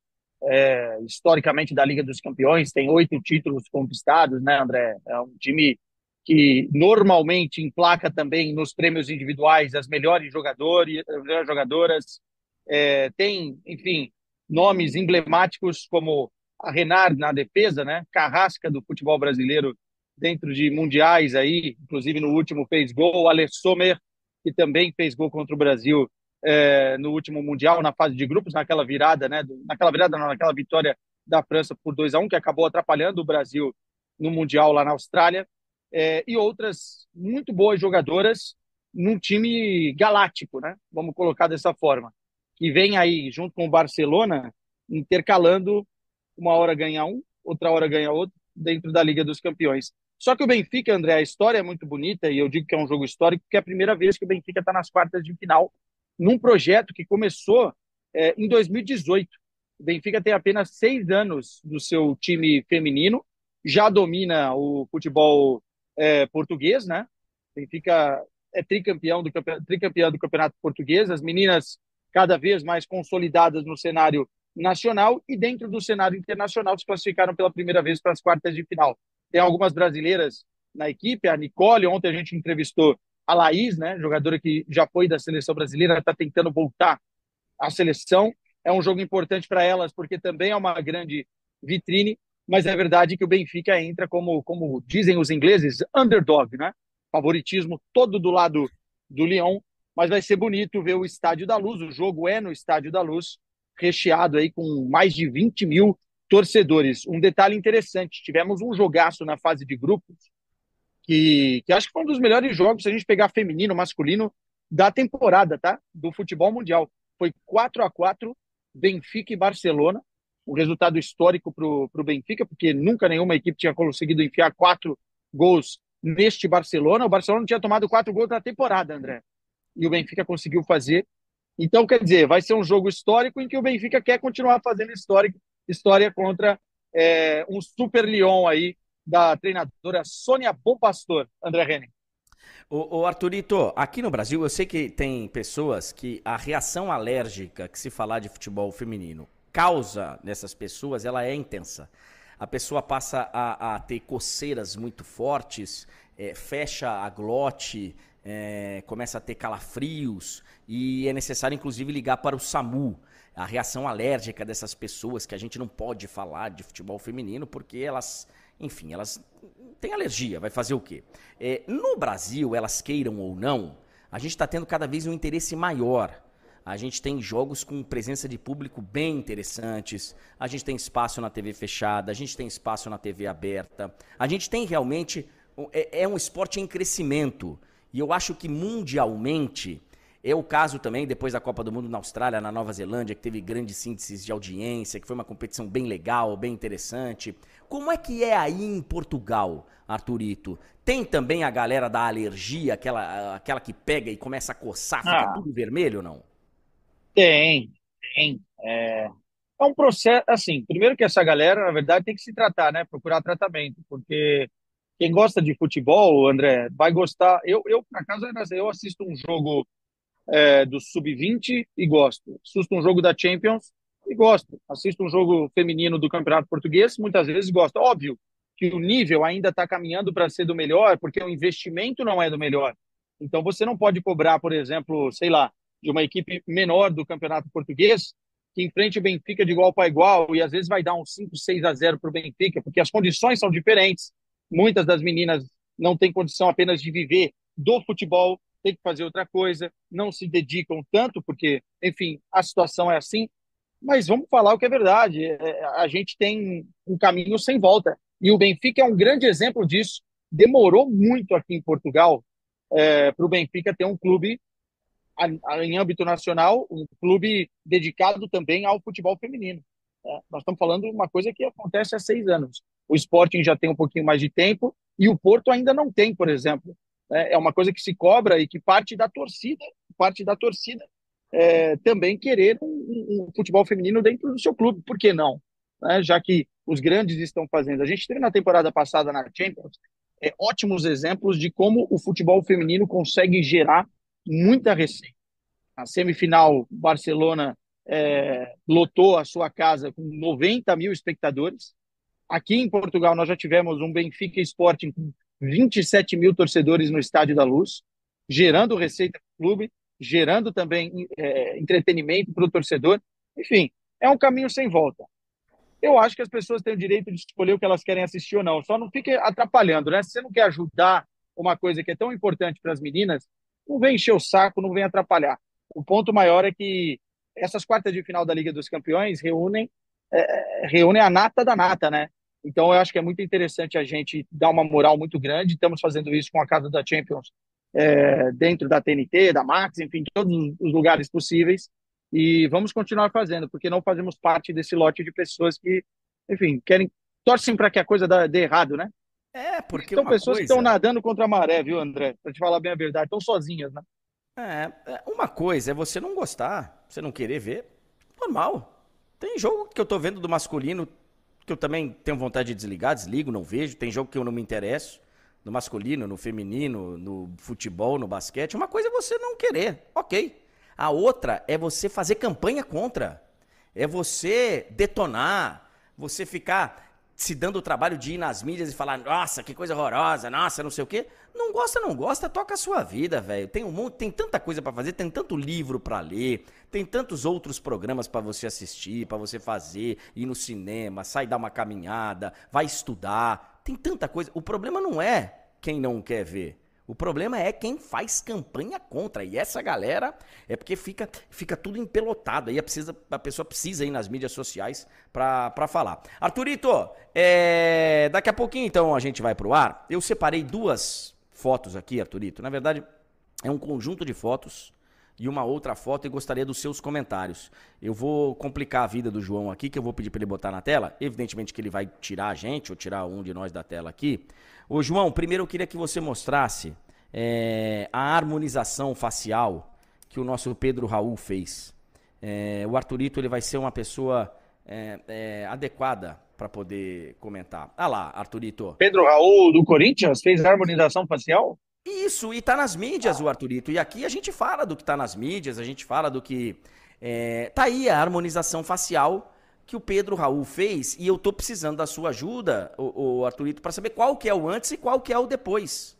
é, historicamente da Liga dos Campeões, tem oito títulos conquistados, né, André? É um time que normalmente emplaca também nos prêmios individuais as melhores jogadores, as melhores jogadoras. É, tem, enfim, nomes emblemáticos como a Renard na defesa, né? Carrasca do futebol brasileiro dentro de mundiais aí, inclusive no último fez gol, o Alê Sommer, que também fez gol contra o Brasil é, no último Mundial, na fase de grupos, naquela virada, né? Naquela virada, não, naquela vitória da França por dois a um, que acabou atrapalhando o Brasil no Mundial lá na Austrália, é, e outras muito boas jogadoras num time galáctico, né? Vamos colocar dessa forma, que vem aí junto com o Barcelona, intercalando, uma hora ganha um, outra hora ganha outro, dentro da Liga dos Campeões. Só que o Benfica, André, a história é muito bonita, e eu digo que é um jogo histórico, porque é a primeira vez que o Benfica está nas quartas de final, num projeto que começou é, em dois mil e dezoito. O Benfica tem apenas seis anos do seu time feminino, já domina o futebol é, português, né? O Benfica é tricampeão do, tricampeão do Campeonato Português, as meninas cada vez mais consolidadas no cenário nacional e dentro do cenário internacional se classificaram pela primeira vez para as quartas de final. Tem algumas brasileiras na equipe, a Nicole, ontem a gente entrevistou a Laís, né, jogadora que já foi da seleção brasileira, está tentando voltar à seleção. É um jogo importante para elas, porque também é uma grande vitrine, mas é verdade que o Benfica entra como, como dizem os ingleses, underdog, né? Favoritismo todo do lado do Lyon, mas vai ser bonito ver o Estádio da Luz, o jogo é no Estádio da Luz, recheado aí com mais de vinte mil torcedores. Um detalhe interessante, tivemos um jogaço na fase de grupos, que, que acho que foi um dos melhores jogos, se a gente pegar feminino, masculino, da temporada, tá? Do futebol mundial. Foi quatro a quatro, Benfica e Barcelona, um resultado histórico para o Benfica, porque nunca nenhuma equipe tinha conseguido enfiar quatro gols neste Barcelona. O Barcelona tinha tomado quatro gols na temporada, André. E o Benfica conseguiu fazer. Então, quer dizer, vai ser um jogo histórico em que o Benfica quer continuar fazendo história, história contra é, um Super Lyon aí, da treinadora Sônia Bonpastor, André Henning. Ô, ô Arthurito, aqui no Brasil eu sei que tem pessoas que a reação alérgica que se falar de futebol feminino causa nessas pessoas, ela é intensa. A pessoa passa a, a ter coceiras muito fortes, é, fecha a glote, é, começa a ter calafrios e é necessário inclusive ligar para o SAMU. A reação alérgica dessas pessoas, que a gente não pode falar de futebol feminino porque elas... Enfim, elas têm alergia, vai fazer o quê? É, no Brasil, elas queiram ou não, a gente está tendo cada vez um interesse maior. A gente tem jogos com presença de público bem interessantes, a gente tem espaço na T V fechada, a gente tem espaço na T V aberta, a gente tem realmente... É, é um esporte em crescimento. E eu acho que mundialmente... É o caso também, depois da Copa do Mundo na Austrália, na Nova Zelândia, que teve grandes índices de audiência, que foi uma competição bem legal, bem interessante. Como é que é aí em Portugal, Arthurito? Tem também a galera da alergia, aquela, aquela que pega e começa a coçar, fica Ah, tudo vermelho ou não? tem, tem. É, é um processo, assim, primeiro que essa galera, na verdade, tem que se tratar, né? Procurar tratamento, porque quem gosta de futebol, André, vai gostar. Eu, eu por acaso, eu assisto um jogo é, do sub vinte e gosto. Assisto um jogo da Champions e gosto. Assisto um jogo feminino do Campeonato Português, muitas vezes gosto. Óbvio que o nível ainda está caminhando para ser do melhor, porque o investimento não é do melhor. Então você não pode cobrar, por exemplo, sei lá, de uma equipe menor do Campeonato Português que enfrente o Benfica de igual para igual e às vezes vai dar uns cinco, seis a zero para o Benfica, porque as condições são diferentes. Muitas das meninas não têm condição apenas de viver do futebol, tem que fazer outra coisa, não se dedicam tanto, porque, enfim, a situação é assim. Mas vamos falar o que é verdade. É, a gente tem um caminho sem volta. E o Benfica é um grande exemplo disso. Demorou muito aqui em Portugal é, para o Benfica ter um clube a, a, em âmbito nacional, um clube dedicado também ao futebol feminino. É, nós estamos falando de uma coisa que acontece há seis anos. O Sporting já tem um pouquinho mais de tempo, E o Porto ainda não tem, por exemplo. É uma coisa que se cobra e que parte da torcida, parte da torcida é, também querer um, um, um futebol feminino dentro do seu clube. Por que não? Né? Já que os grandes estão fazendo. A gente teve na temporada passada na Champions é, ótimos exemplos de como o futebol feminino consegue gerar muita receita. Na semifinal, Barcelona é, lotou a sua casa com noventa mil espectadores. Aqui em Portugal, nós já tivemos um Benfica Sporting com vinte e sete mil torcedores no Estádio da Luz, gerando receita para o clube, gerando também é, entretenimento para o torcedor. Enfim, é um caminho sem volta. Eu acho que as pessoas têm o direito de escolher o que elas querem assistir ou não. Só não fique atrapalhando, né? Se você não quer ajudar uma coisa que é tão importante para as meninas, não vem encher o saco, não vem atrapalhar. O ponto maior é que essas quartas de final da Liga dos Campeões reúnem, é, reúnem a nata da nata, né? Então, eu acho que é muito interessante a gente dar uma moral muito grande. Estamos fazendo isso com a Casa da Champions, é, dentro da T N T, da Max, enfim, todos os lugares possíveis. E vamos continuar fazendo, porque não fazemos parte desse lote de pessoas que, enfim, querem, torcem para que a coisa dê errado, né? É, porque São uma pessoas coisa... que estão nadando contra a maré, viu, André? Para te falar bem a verdade, estão sozinhas, né? É, uma coisa é você não gostar, você não querer ver, normal. Tem jogo que eu tô vendo do masculino que eu também tenho vontade de desligar, desligo, não vejo. Tem jogo que eu não me interesso, no masculino, no feminino, no futebol, no basquete. Uma coisa é você não querer, ok. A outra é você fazer campanha contra. É você detonar, você ficar se dando o trabalho de ir nas mídias e falar, nossa, que coisa horrorosa, nossa, não sei o quê. Não gosta, não gosta, toca a sua vida, velho. Tem um monte, tem tanta coisa pra fazer, tem tanto livro pra ler, tem tantos outros programas pra você assistir, pra você fazer, ir no cinema, sair dar uma caminhada, vai estudar. Tem tanta coisa. O problema não é quem não quer ver. O problema é quem faz campanha contra. E essa galera é porque fica, fica tudo empelotado. Aí a, precisa, a pessoa precisa ir nas mídias sociais pra, pra falar. Arthurito, é, daqui a pouquinho então a gente vai pro ar. Eu separei duas fotos aqui, Arthurito. Na verdade, é um conjunto de fotos e uma outra foto e gostaria dos seus comentários. Eu vou complicar a vida do João aqui, que eu vou pedir para ele botar na tela. Evidentemente que ele vai tirar a gente ou tirar um de nós da tela aqui. Ô, João, primeiro eu queria que você mostrasse é, a harmonização facial que o nosso Pedro Raul fez. É, o Arthurito ele vai ser uma pessoa é, é, adequada para poder comentar. Ah lá, Arthurito. Pedro Raul do Corinthians fez harmonização facial? Isso, e tá nas mídias, o Arthurito. E aqui a gente fala do que tá nas mídias, a gente fala do que... É, tá aí a harmonização facial que o Pedro Raul fez, e eu tô precisando da sua ajuda, o, o Arthurito, para saber qual que é o antes e qual que é o depois.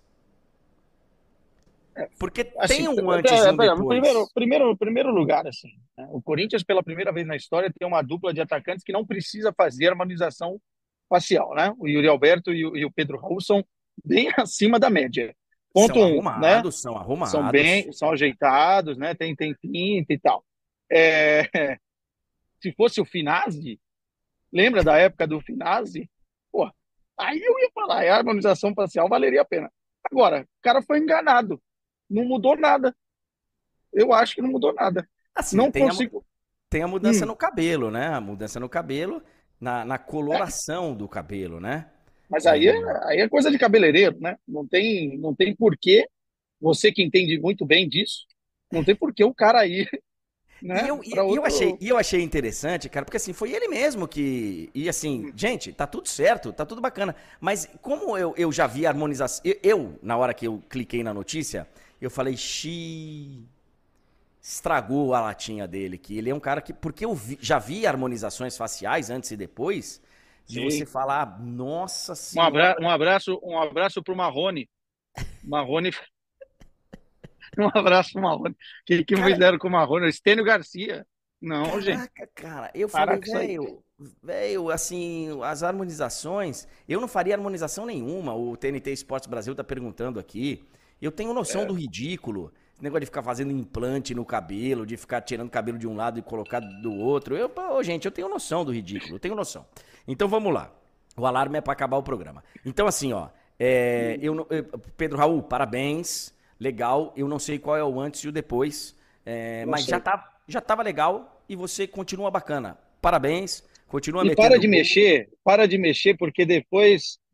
Porque assim, tem um antes é, e um depois. Primeiro, primeiro, primeiro lugar, assim, né? O Corinthians, pela primeira vez na história, tem uma dupla de atacantes que não precisa fazer harmonização facial, né? O Yuri Alberto e o, e o Pedro Raul são bem acima da média. Ponto são um, arrumados, né? São arrumados. São bem, são ajeitados, né? Tem, tem tinta e tal. É... Se fosse o Finazzi, lembra da época do Finazzi? Pô, aí eu ia falar, a harmonização facial valeria a pena. Agora, o cara foi enganado. Não mudou nada. Eu acho que não mudou nada. Assim, não tem consigo. A, tem a mudança hum. no cabelo, né? A mudança no cabelo, na, na coloração é. do cabelo, né? Mas aí é, aí é coisa de cabeleireiro, né? Não tem, não tem porquê, você que entende muito bem disso, não tem porquê o cara ir. Né? E, eu, e, outro... eu achei, e eu achei interessante, cara, porque assim, foi ele mesmo que. E assim, gente, tá tudo certo, tá tudo bacana. Mas como eu, eu já vi a harmonização. Eu, eu, na hora que eu cliquei na notícia, eu falei, xiii. Estragou a latinha dele, que ele é um cara que. Porque eu vi, já vi harmonizações faciais antes e depois. De Sim. você falar, nossa senhora. Um abraço, um abraço, um abraço pro Marrone. Marrone. Um abraço pro Marrone. O que, que cara, fizeram com o Marrone? O Estênio Garcia. Não, caraca, gente. Cara, eu falei, velho, velho, assim, as harmonizações, eu não faria harmonização nenhuma. O T N T Esportes Brasil tá perguntando aqui. Eu tenho noção é. do ridículo. Esse negócio de ficar fazendo implante no cabelo, de ficar tirando cabelo de um lado e colocar do outro. Eu, oh, gente, eu tenho noção do ridículo, eu tenho noção. Então vamos lá. O alarme é para acabar o programa. Então assim, ó, é, eu, eu, Pedro Raul, parabéns. Legal, eu não sei qual é o antes e o depois, é, mas já, tá, já tava legal e você continua bacana. Parabéns, continua e metendo... para de mexer, para de mexer, porque depois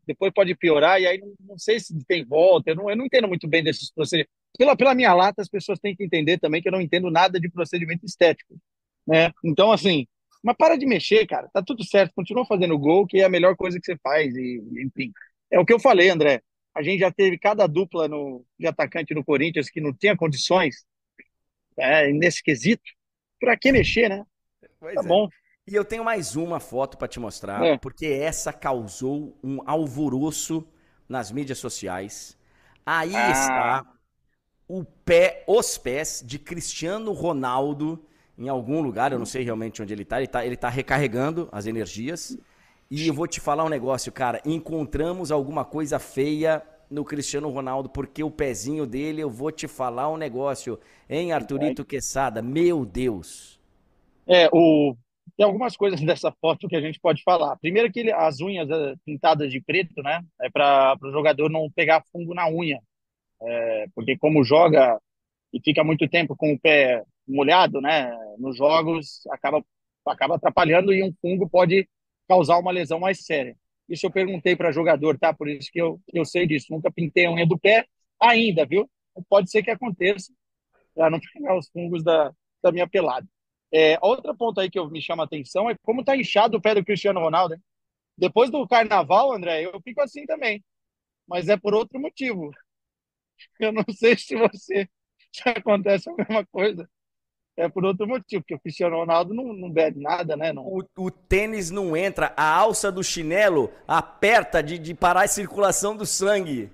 depois pode piorar, e aí não, não sei se tem volta, eu não, eu não entendo muito bem desses procedimentos. Pela, pela minha lata, as pessoas têm que entender também que eu não entendo nada de procedimento estético, né? Então, assim, mas para de mexer, cara, tá tudo certo, continua fazendo gol, que é a melhor coisa que você faz, e, enfim. É o que eu falei, André, a gente já teve cada dupla no, de atacante no Corinthians que não tinha condições, é, nesse quesito, pra que mexer, né? Tá Pois é. bom. E eu tenho mais uma foto para te mostrar, É. porque essa causou um alvoroço nas mídias sociais. Aí Ah, está o pé, os pés de Cristiano Ronaldo em algum lugar, eu não sei realmente onde ele está, ele está ele tá recarregando as energias. E eu vou te falar um negócio, cara, encontramos alguma coisa feia no Cristiano Ronaldo, porque o pezinho dele, eu vou te falar um negócio, hein, Arthurito Quesada, meu Deus. é, o, tem algumas coisas dessa foto que a gente pode falar. Primeiro que ele, as unhas eh, pintadas de preto, né? É para o jogador não pegar fungo na unha. É, porque como joga e fica muito tempo com o pé molhado, né? Nos jogos, acaba, acaba atrapalhando e um fungo pode causar uma lesão mais séria. Isso eu perguntei para jogador, tá? Por isso que eu, eu sei disso. Nunca pintei a unha do pé ainda, viu? Pode ser que aconteça, para não pegar os fungos da, da minha pelada. É, outra ponto aí que eu, me chama a atenção é como tá inchado o pé do Cristiano Ronaldo, hein? Depois do carnaval, André, eu fico assim também, mas é por outro motivo. Eu não sei se você se acontece a mesma coisa. É por outro motivo, porque o Cristiano Ronaldo não, não bebe nada, né? Não... O, o tênis não entra, a alça do chinelo aperta de, de parar a circulação do sangue.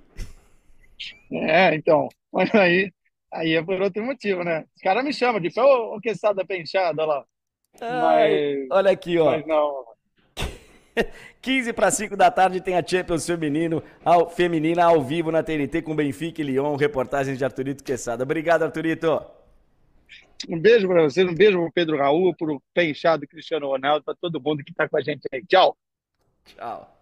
É, então, mas aí, aí é por outro motivo, né? Os caras me chamam de pé, ô, ô Quesada pé inchado, olha lá. Ai, Mas, olha aqui, ó. mas não. quinze para cinco da tarde tem a Champions feminino, ao, feminina ao vivo na T N T com Benfica e Lyon, reportagens de Arthurito Quesada. Obrigado, Arthurito. Um beijo para você, um beijo para o Pedro Raul, para o pé inchado Cristiano Ronaldo, para todo mundo que está com a gente aí. Tchau. Tchau.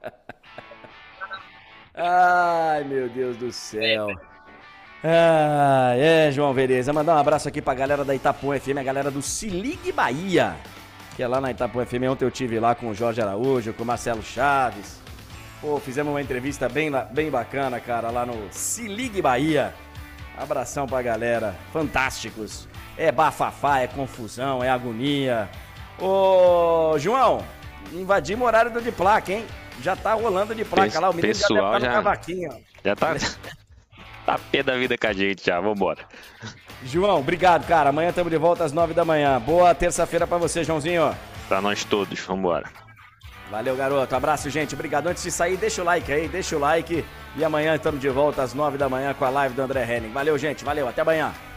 Ai, meu Deus do céu. Ah, é, João Vereza. Mandar um abraço aqui pra galera da Itapuã F M, a galera do Se Ligue Bahia, que é lá na Itapuã F M. Ontem eu tive lá com o Jorge Araújo, com o Marcelo Chaves. Pô, fizemos uma entrevista bem, bem bacana, cara, lá no Se Ligue Bahia. Abração pra galera. Fantásticos. É bafafá, é confusão, é agonia. Ô, João, invadimos o horário do de placa, hein? Já tá rolando de placa lá, o menino pessoal já deve já, tá no cavaquinho, ó. Já tá, tá pé da vida com a gente já, vambora. João, obrigado, cara. Amanhã estamos de volta às nove da manhã. Boa terça-feira pra você, Joãozinho. Pra nós todos, vambora. Valeu, garoto. Abraço, gente. Obrigado. Antes de sair, deixa o like aí, deixa o like. E amanhã estamos de volta às nove da manhã com a live do André Henning. Valeu, gente. Valeu. Até amanhã.